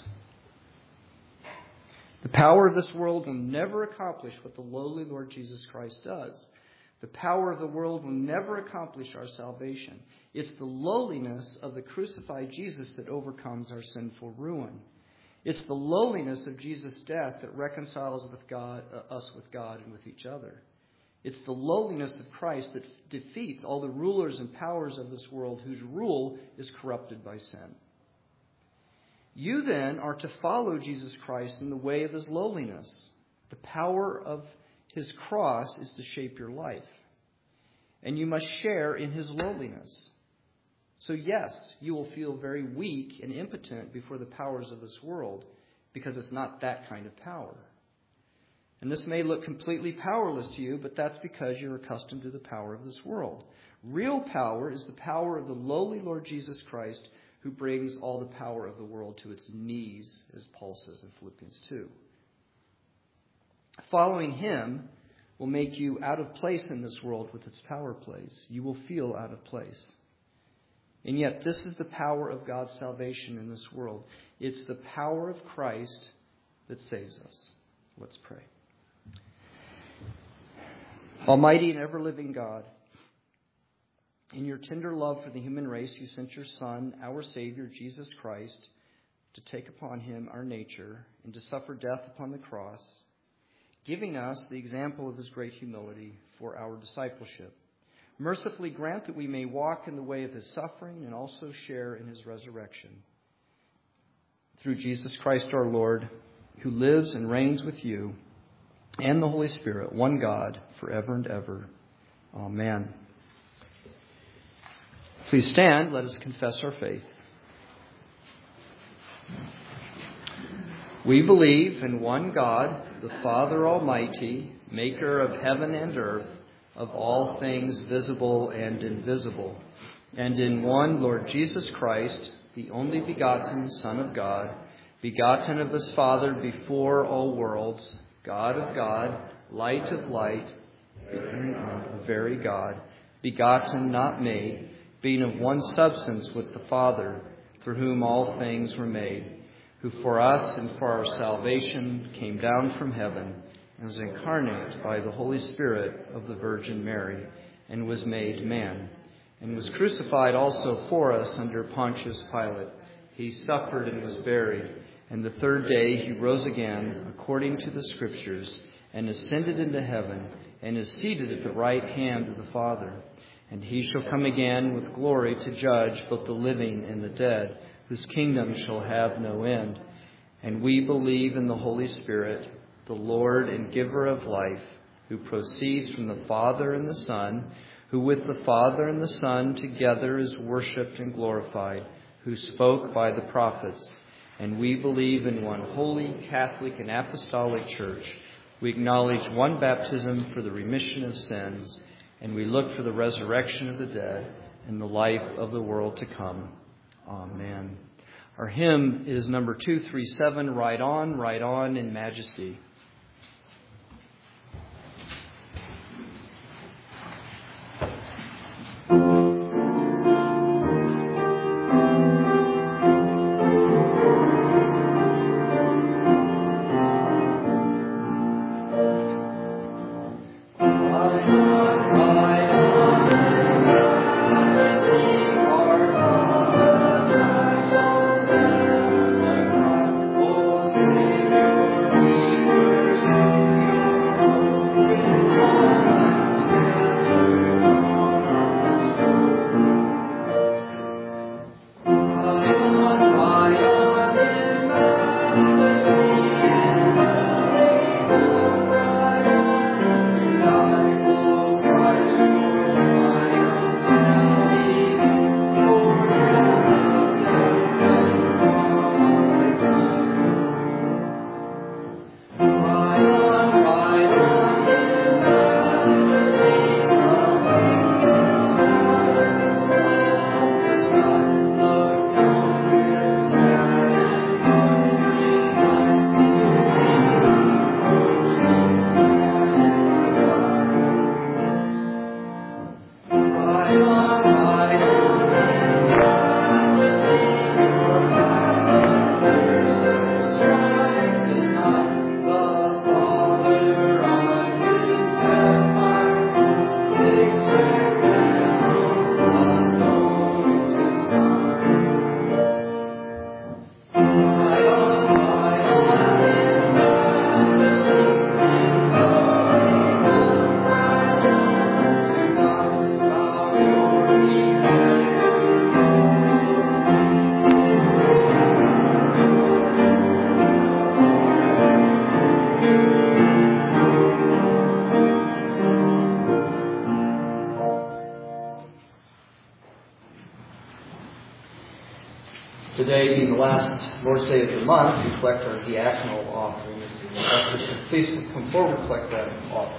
The power of this world will never accomplish what the lowly Lord Jesus Christ does. The power of the world will never accomplish our salvation. It's the lowliness of the crucified Jesus that overcomes our sinful ruin. It's the lowliness of Jesus' death that reconciles us with God and with each other. It's the lowliness of Christ that defeats all the rulers and powers of this world whose rule is corrupted by sin. You then are to follow Jesus Christ in the way of his lowliness. The power of his cross is to shape your life. And you must share in his lowliness. So yes, you will feel very weak and impotent before the powers of this world, because it's not that kind of power. And this may look completely powerless to you, but that's because you're accustomed to the power of this world. Real power is the power of the lowly Lord Jesus Christ, who brings all the power of the world to its knees, as Paul says in Philippians 2. Following him will make you out of place in this world with its power plays. You will feel out of place. And yet this is the power of God's salvation in this world. It's the power of Christ that saves us. Let's pray. Almighty and ever-living God, in your tender love for the human race, you sent your Son, our Savior, Jesus Christ, to take upon him our nature and to suffer death upon the cross, giving us the example of his great humility for our discipleship. Mercifully grant that we may walk in the way of his suffering and also share in his resurrection. Through Jesus Christ our Lord, who lives and reigns with you and the Holy Spirit, one God, forever and ever. Amen. Please stand. Let us confess our faith. We believe in one God, the Father Almighty, maker of heaven and earth, of all things visible and invisible, and in one Lord Jesus Christ, the only begotten Son of God, begotten of his Father before all worlds, God of God, light of light, very God, begotten, not made, being of one substance with the Father, through whom all things were made, who for us and for our salvation came down from heaven and was incarnate by the Holy Spirit of the Virgin Mary, and was made man, and was crucified also for us under Pontius Pilate. He suffered and was buried, and the third day he rose again, according to the Scriptures, and ascended into heaven, and is seated at the right hand of the Father. And he shall come again with glory to judge both the living and the dead, whose kingdom shall have no end. And we believe in the Holy Spirit, the Lord and giver of life, who proceeds from the Father and the Son, who with the Father and the Son together is worshipped and glorified, who spoke by the prophets. And we believe in one holy, Catholic, and apostolic church. We acknowledge one baptism for the remission of sins, and we look for the resurrection of the dead and the life of the world to come. Amen. Our hymn is number 237, Ride On in Majesty. Today, being the last Lord's Day of the month, we collect our diaconal offering. Please come forward and collect that offering.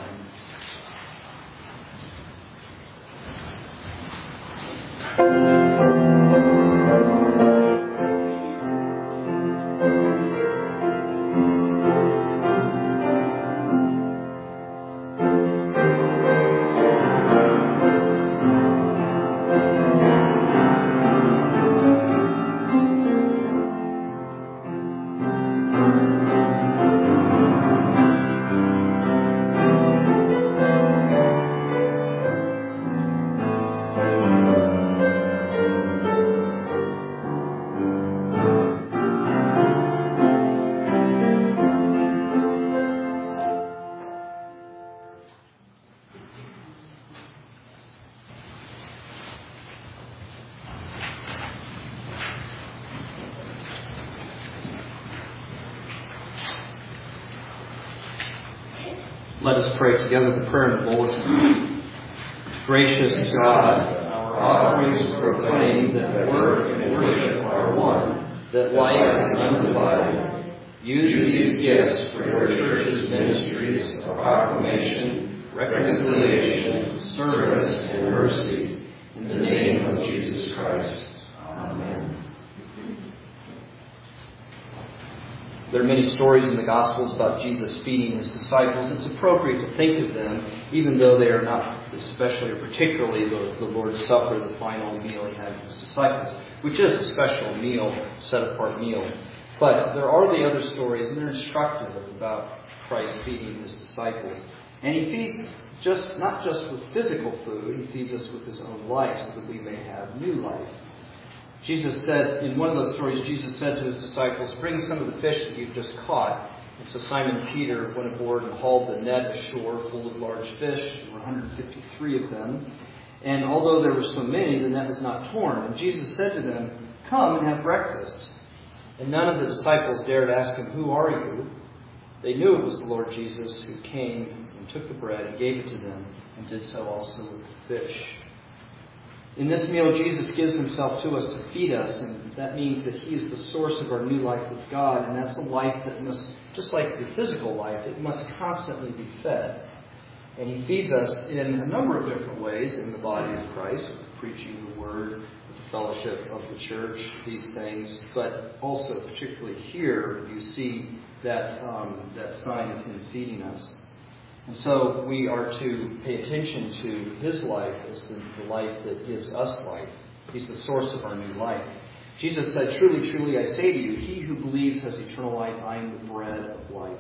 Let us pray together the prayer in the bulletin. Gracious God, our offerings proclaim that word and worship are one, that life is undivided. Use these gifts for your church's ministries of proclamation, reconciliation, service, and mercy. In the name of Jesus Christ. Amen. There are many stories in the Gospels about Jesus feeding his disciples. It's appropriate to think of them, even though they are not especially or particularly the Lord's Supper, the final meal he had with his disciples, which is a special meal, set-apart meal. But there are the other stories, and they're instructive about Christ feeding his disciples. And he feeds not just with physical food, he feeds us with his own life so that we may have new life. Jesus said, in one of those stories, Jesus said to his disciples, bring some of the fish that you've just caught. And so Simon Peter went aboard and hauled the net ashore full of large fish. There were 153 of them. And although there were so many, the net was not torn. And Jesus said to them, come and have breakfast. And none of the disciples dared ask him, who are you? They knew it was the Lord Jesus who came and took the bread and gave it to them, and did so also with the fish. In this meal, Jesus gives himself to us to feed us, and that means that he is the source of our new life with God, and that's a life that must, just like the physical life, it must constantly be fed. And he feeds us in a number of different ways in the body of Christ, with preaching the Word, with the fellowship of the church, these things, but also particularly here you see that sign of him feeding us. And so we are to pay attention to his life as the life that gives us life. He's the source of our new life. Jesus said, truly, truly, I say to you, he who believes has eternal life. I am the bread of life.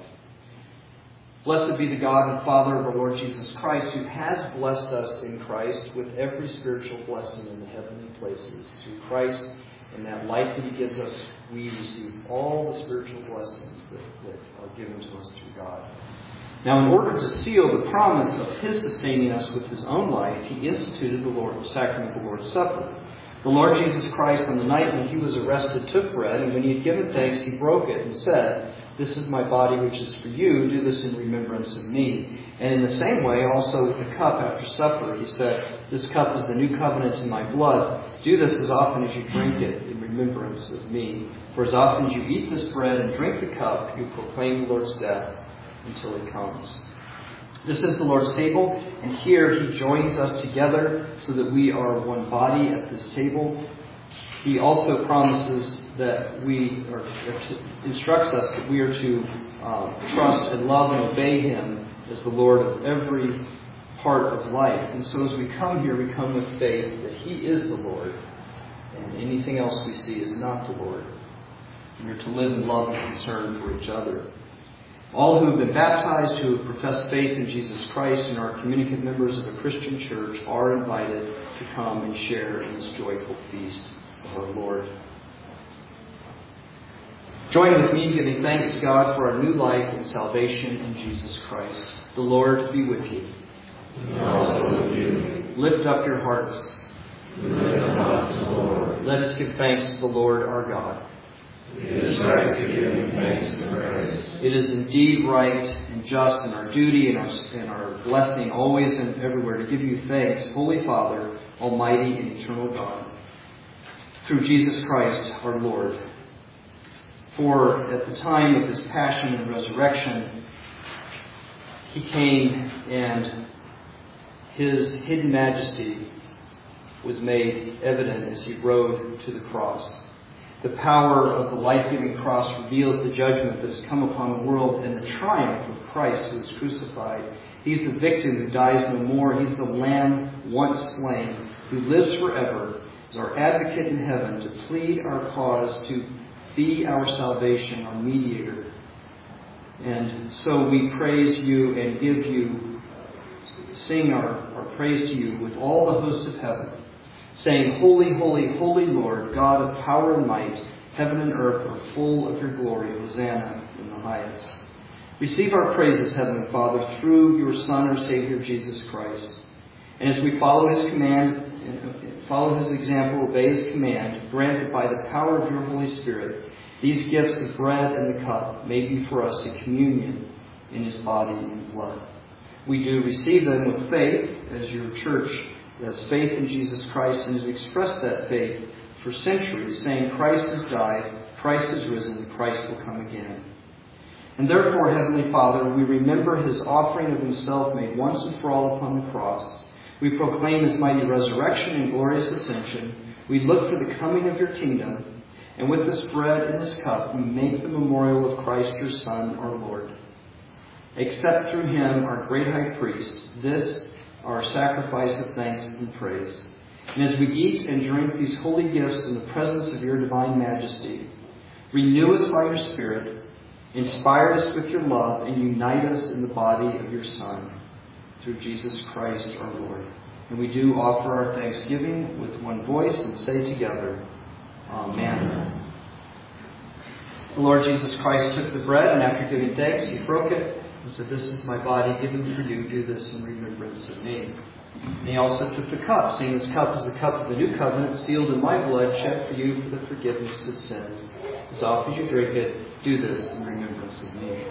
Blessed be the God and Father of our Lord Jesus Christ, who has blessed us in Christ with every spiritual blessing in the heavenly places. Through Christ and that life that he gives us, we receive all the spiritual blessings that are given to us through God. Now, in order to seal the promise of his sustaining us with his own life, he instituted the sacrament of the Lord's Supper. The Lord Jesus Christ, on the night when he was arrested, took bread, and when he had given thanks, he broke it and said, this is my body which is for you. Do this in remembrance of me. And in the same way, also with the cup after supper, he said, this cup is the new covenant in my blood. Do this as often as you drink it in remembrance of me. For as often as you eat this bread and drink the cup, you proclaim the Lord's death until he comes. This is the Lord's table, and here he joins us together so that we are one body at this table. He also promises that instructs us that we are to trust and love and obey him as the Lord of every part of life. And so as we come here, we come with faith that he is the Lord, and anything else we see is not the Lord. And we're to live in love and concern for each other. All who have been baptized, who have professed faith in Jesus Christ and are communicant members of a Christian church are invited to come and share in this joyful feast of our Lord. Join with me in giving thanks to God for our new life and salvation in Jesus Christ. The Lord be with you. And also with you. Lift up your hearts. Lift them up to the Lord. Let us give thanks to the Lord our God. It is right to give him thanks and praise. It is indeed right and just and our duty and our blessing always and everywhere to give you thanks, Holy Father, Almighty and eternal God. through Jesus Christ our Lord. For at the time of his passion and resurrection, he came and his hidden majesty was made evident as he rode to the cross. The power of the life-giving cross reveals the judgment that has come upon the world and the triumph of Christ who is crucified. He's the victim who dies no more. He's the Lamb once slain who lives forever as our advocate in heaven to plead our cause, to be our salvation, our mediator. And so we praise you and sing our praise to you with all the hosts of heaven, saying, Holy, holy, holy Lord, God of power and might, heaven and earth are full of your glory. Hosanna in the highest. Receive our praises, Heavenly Father, through your Son, our Savior, Jesus Christ. And as we follow his command, follow his example, obey his command, grant that by the power of your Holy Spirit, these gifts of bread and the cup may be for us a communion in his body and blood. We do receive them with faith, as your church has faith in Jesus Christ and has expressed that faith for centuries, saying, Christ has died, Christ has risen, Christ will come again. And therefore, Heavenly Father, we remember his offering of himself made once and for all upon the cross. We proclaim his mighty resurrection and glorious ascension. We look for the coming of your kingdom. And with this bread and this cup, we make the memorial of Christ, your Son, our Lord. Accept through him, our great high priest, this, our sacrifice of thanks and praise. And as we eat and drink these holy gifts in the presence of your divine majesty, renew us by your Spirit, inspire us with your love, and unite us in the body of your Son, through Jesus Christ our Lord. And we do offer our thanksgiving with one voice and say together, Amen. The Lord Jesus Christ took the bread, and after giving thanks, he broke it and said, This is my body given for you. Do this in remembrance of me. And he also took the cup, saying, This cup is the cup of the new covenant, sealed in my blood, shed for you for the forgiveness of sins. As often as you drink it, do this in remembrance of me.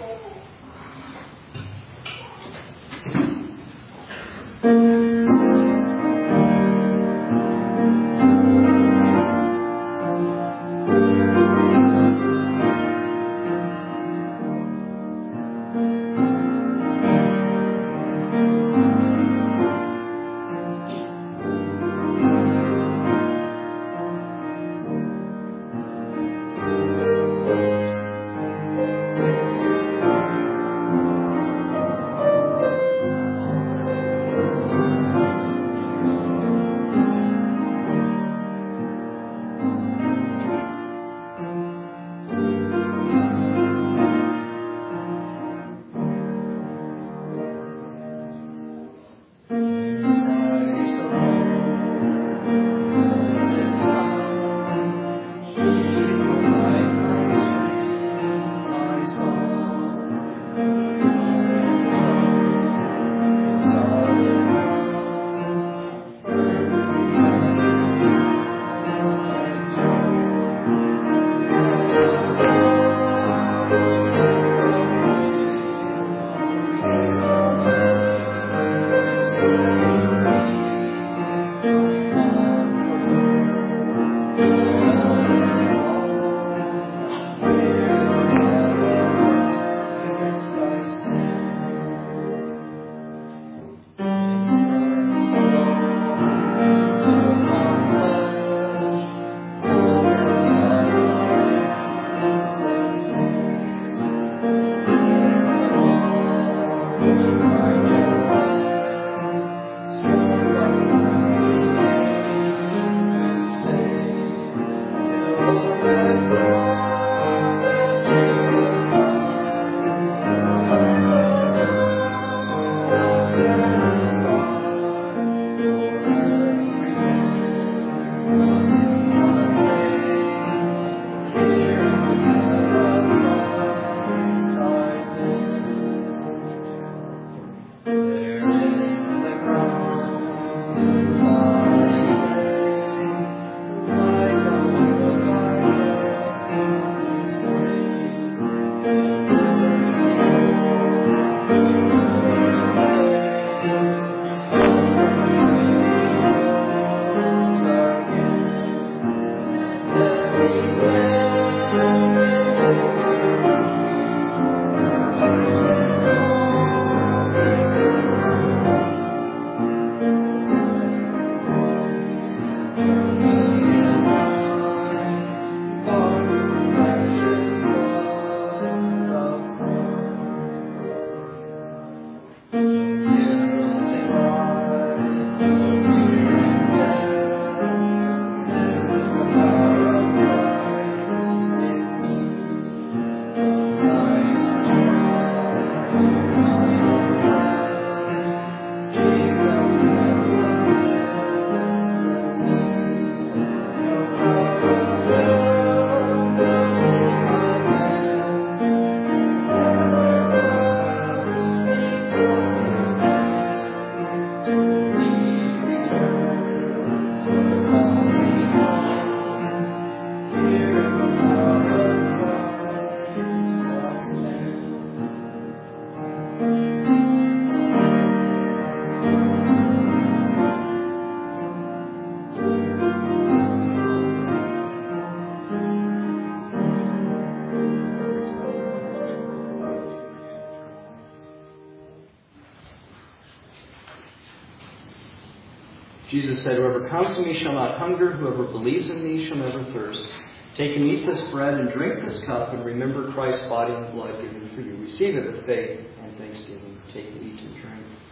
Jesus said, "Whoever comes to me shall not hunger. Whoever believes in me shall never thirst. Take and eat this bread and drink this cup, and remember Christ's body and blood given for you." Receive it with faith and thanksgiving. Take and eat and drink.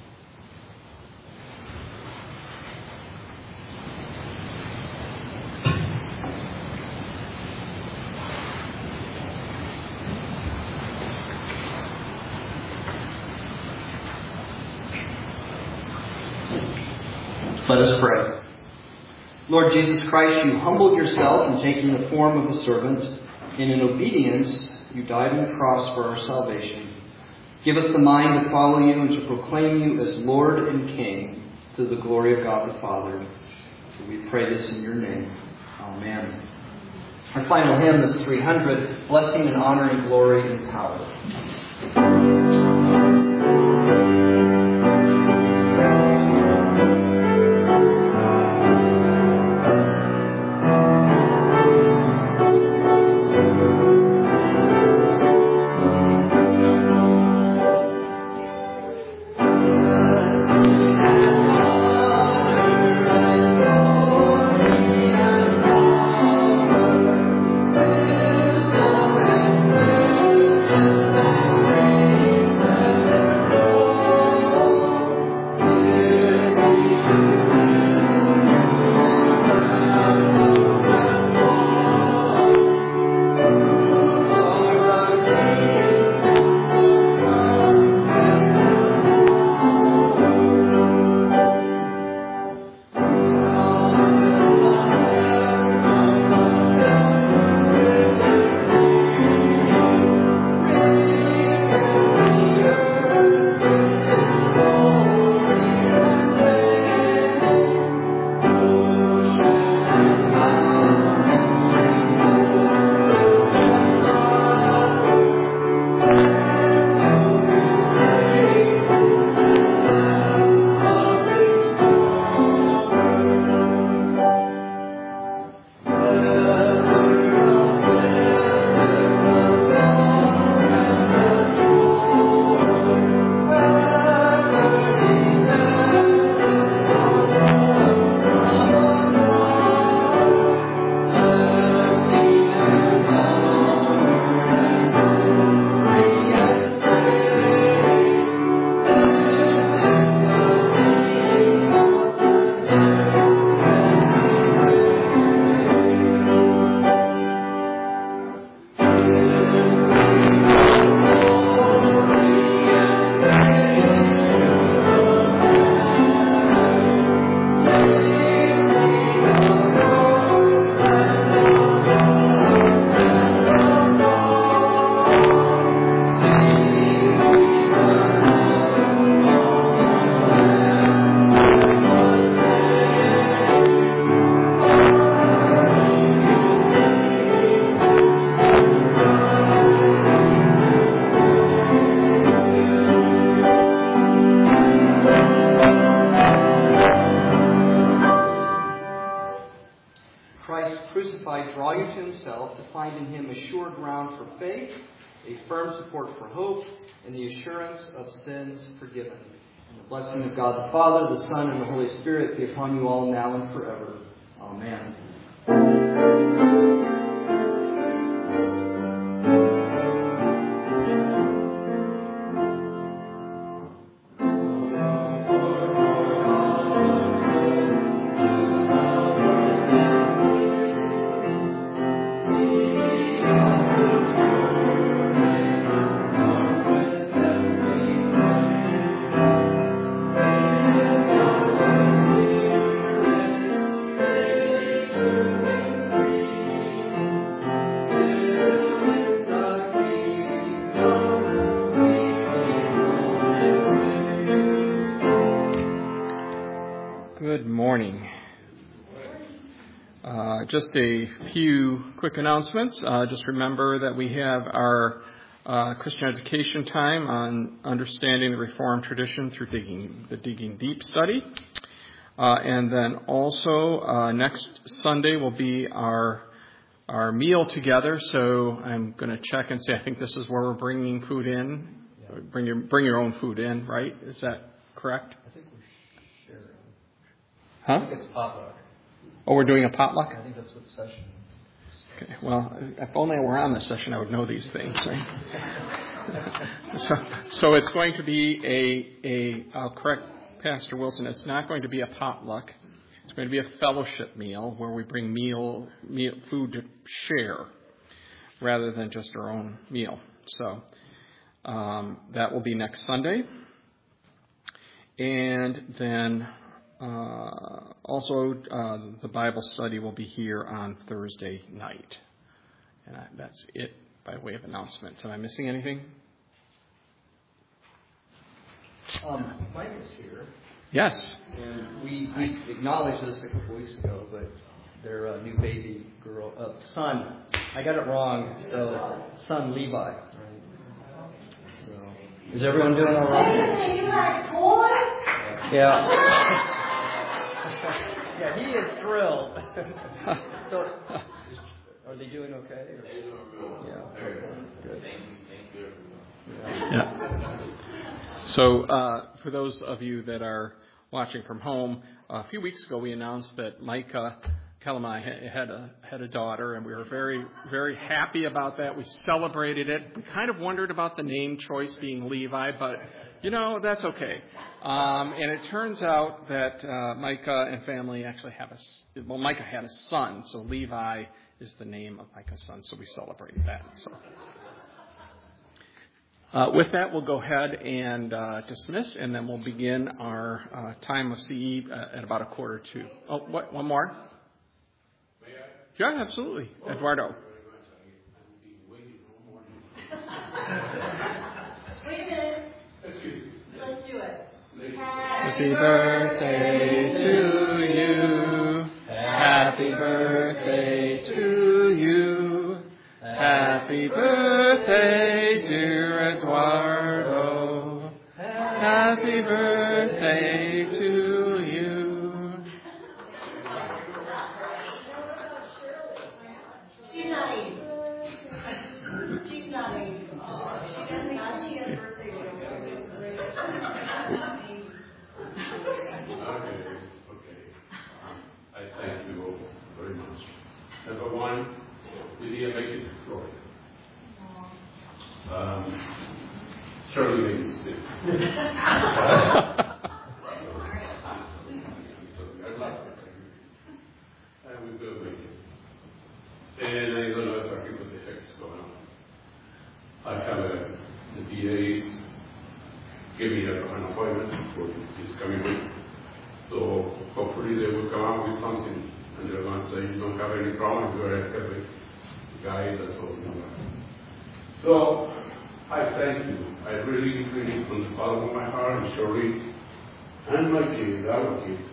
Let us pray. Lord Jesus Christ, you humbled yourself in taking the form of a servant, and in obedience you died on the cross for our salvation. Give us the mind to follow you and to proclaim you as Lord and King to the glory of God the Father. For we pray this in your name. Amen. Our final hymn is 300, Blessing and Honor and Glory and Power. Draw you to himself to find in him a sure ground for faith, a firm support for hope, and the assurance of sins forgiven. And the blessing of God the Father, the Son, and the Holy Spirit be upon you all now and forever. Amen. Just a few quick announcements. Just remember that we have our Christian education time on understanding the Reformed tradition through Digging Deep study. And then also next Sunday will be our meal together. So I'm going to check and say, I think this is where we're bringing food in. Yeah. Bring your own food in, right? Is that correct? I think we're sharing. I think it's potluck. Oh, we're doing a potluck? I think that's what the session is. Okay. Well, if only I were on this session, I would know these things. Right? So it's going to be I'll correct Pastor Wilson, it's not going to be a potluck. It's going to be a fellowship meal where we bring food to share rather than just our own meal. So that will be next Sunday. And then also the Bible study will be here on Thursday night. And that's it by way of announcements. Am I missing anything? Mike is here. Yes. And we acknowledged this a couple weeks ago, but their new baby son, I got it wrong, so son Levi. Right? So, is everyone doing all right? You had a boy? Yeah. Yeah, he is thrilled. So, are they doing okay? Yeah. Good. Yeah. So for those of you that are watching from home, a few weeks ago we announced that Micah Kalamai had a daughter, and we were very, very happy about that. We celebrated it. We kind of wondered about the name choice being Levi, but that's okay. And it turns out that Micah and family actually Micah had a son, so Levi is the name of Micah's son, so we celebrated that. So. With that, we'll go ahead and dismiss, and then we'll begin our time of CE at about 1:45. Oh, what? One more? May I? Yeah, absolutely. Eduardo. Wait a minute. Let's do it. Happy birthday to you. Happy birthday to you. Happy birthday, dear Eduardo. Happy birthday to you. She's not 80. She's not 80. She doesn't think she has birthday. Okay. I thank you all very much. Number one, we didn't make it to Florida. Certainly made a mistake. And we will make it. And I don't know exactly what the heck is going on. I have the DAs give me an appointment for this coming week. So hopefully they will come out with something, and they're going to say, you don't have any problem, you're a heavy guy, that's all you know. So I thank you. I really, really, from the bottom of my heart, and Shirley, and my kids, our kids,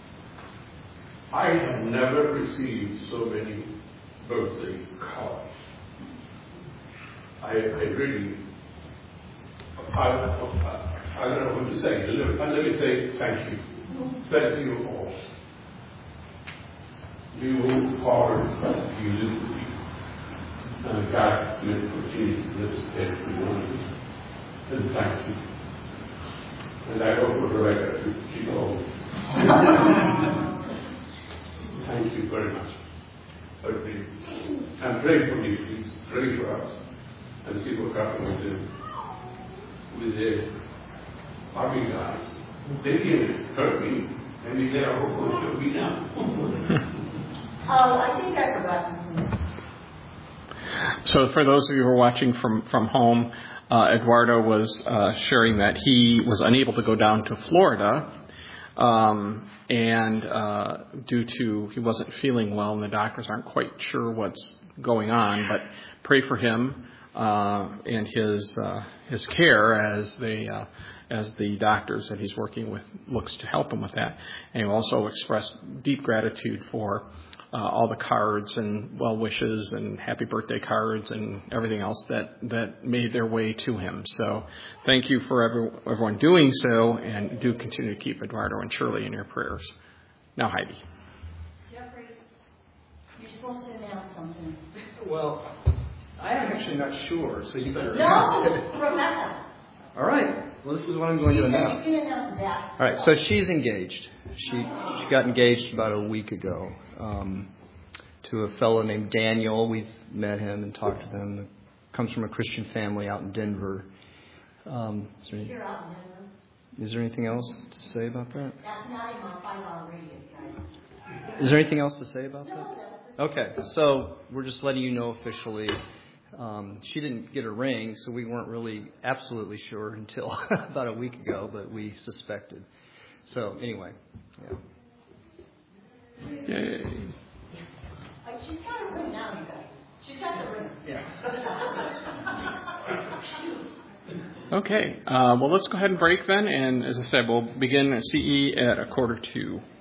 I have never received so many birthday cards. I really, I don't know what to say. Let me say thank you. Thank you all. You are you live with me. And God will continue to bless every one of you. And thank you. And I hope for Rebecca to keep on. Thank you very much. And pray for me, please. Pray for us. And see what happens with the army guys. They didn't hurt me. Maybe they are hopeful to hurt me now. Oh, I think I forgot something. So for those of you who are watching from home, Eduardo was sharing that he was unable to go down to Florida, and due to he wasn't feeling well, and the doctors aren't quite sure what's going on. But pray for him and his care as the doctors that he's working with looks to help him with that. And he also expressed deep gratitude for all the cards and well wishes and happy birthday cards and everything else that made their way to him. So thank you for everyone doing so, and do continue to keep Eduardo and Shirley in your prayers. Now Heidi. Jeffrey, you're supposed to announce something. Well, I am actually not sure, so you better No, announce it. Rebecca. All right. Well, this is what I'm going to announce. You can announce that. All right, so she's engaged. She got engaged about a week ago to a fellow named Daniel. We've met him and talked to him. Comes from a Christian family out in Denver. You're out in Denver. Is there anything else to say about that? That's not in my 5-hour radius, guys. Is there anything else to say about that? No, Okay, so we're just letting you know officially. She didn't get a ring, so we weren't really absolutely sure until about a week ago, but we suspected. So anyway, yeah. Yay. she's got a ring now, you guys. She's got the ring. Yeah. Okay, well, let's go ahead and break then. And as I said, we'll begin CE at 1:45.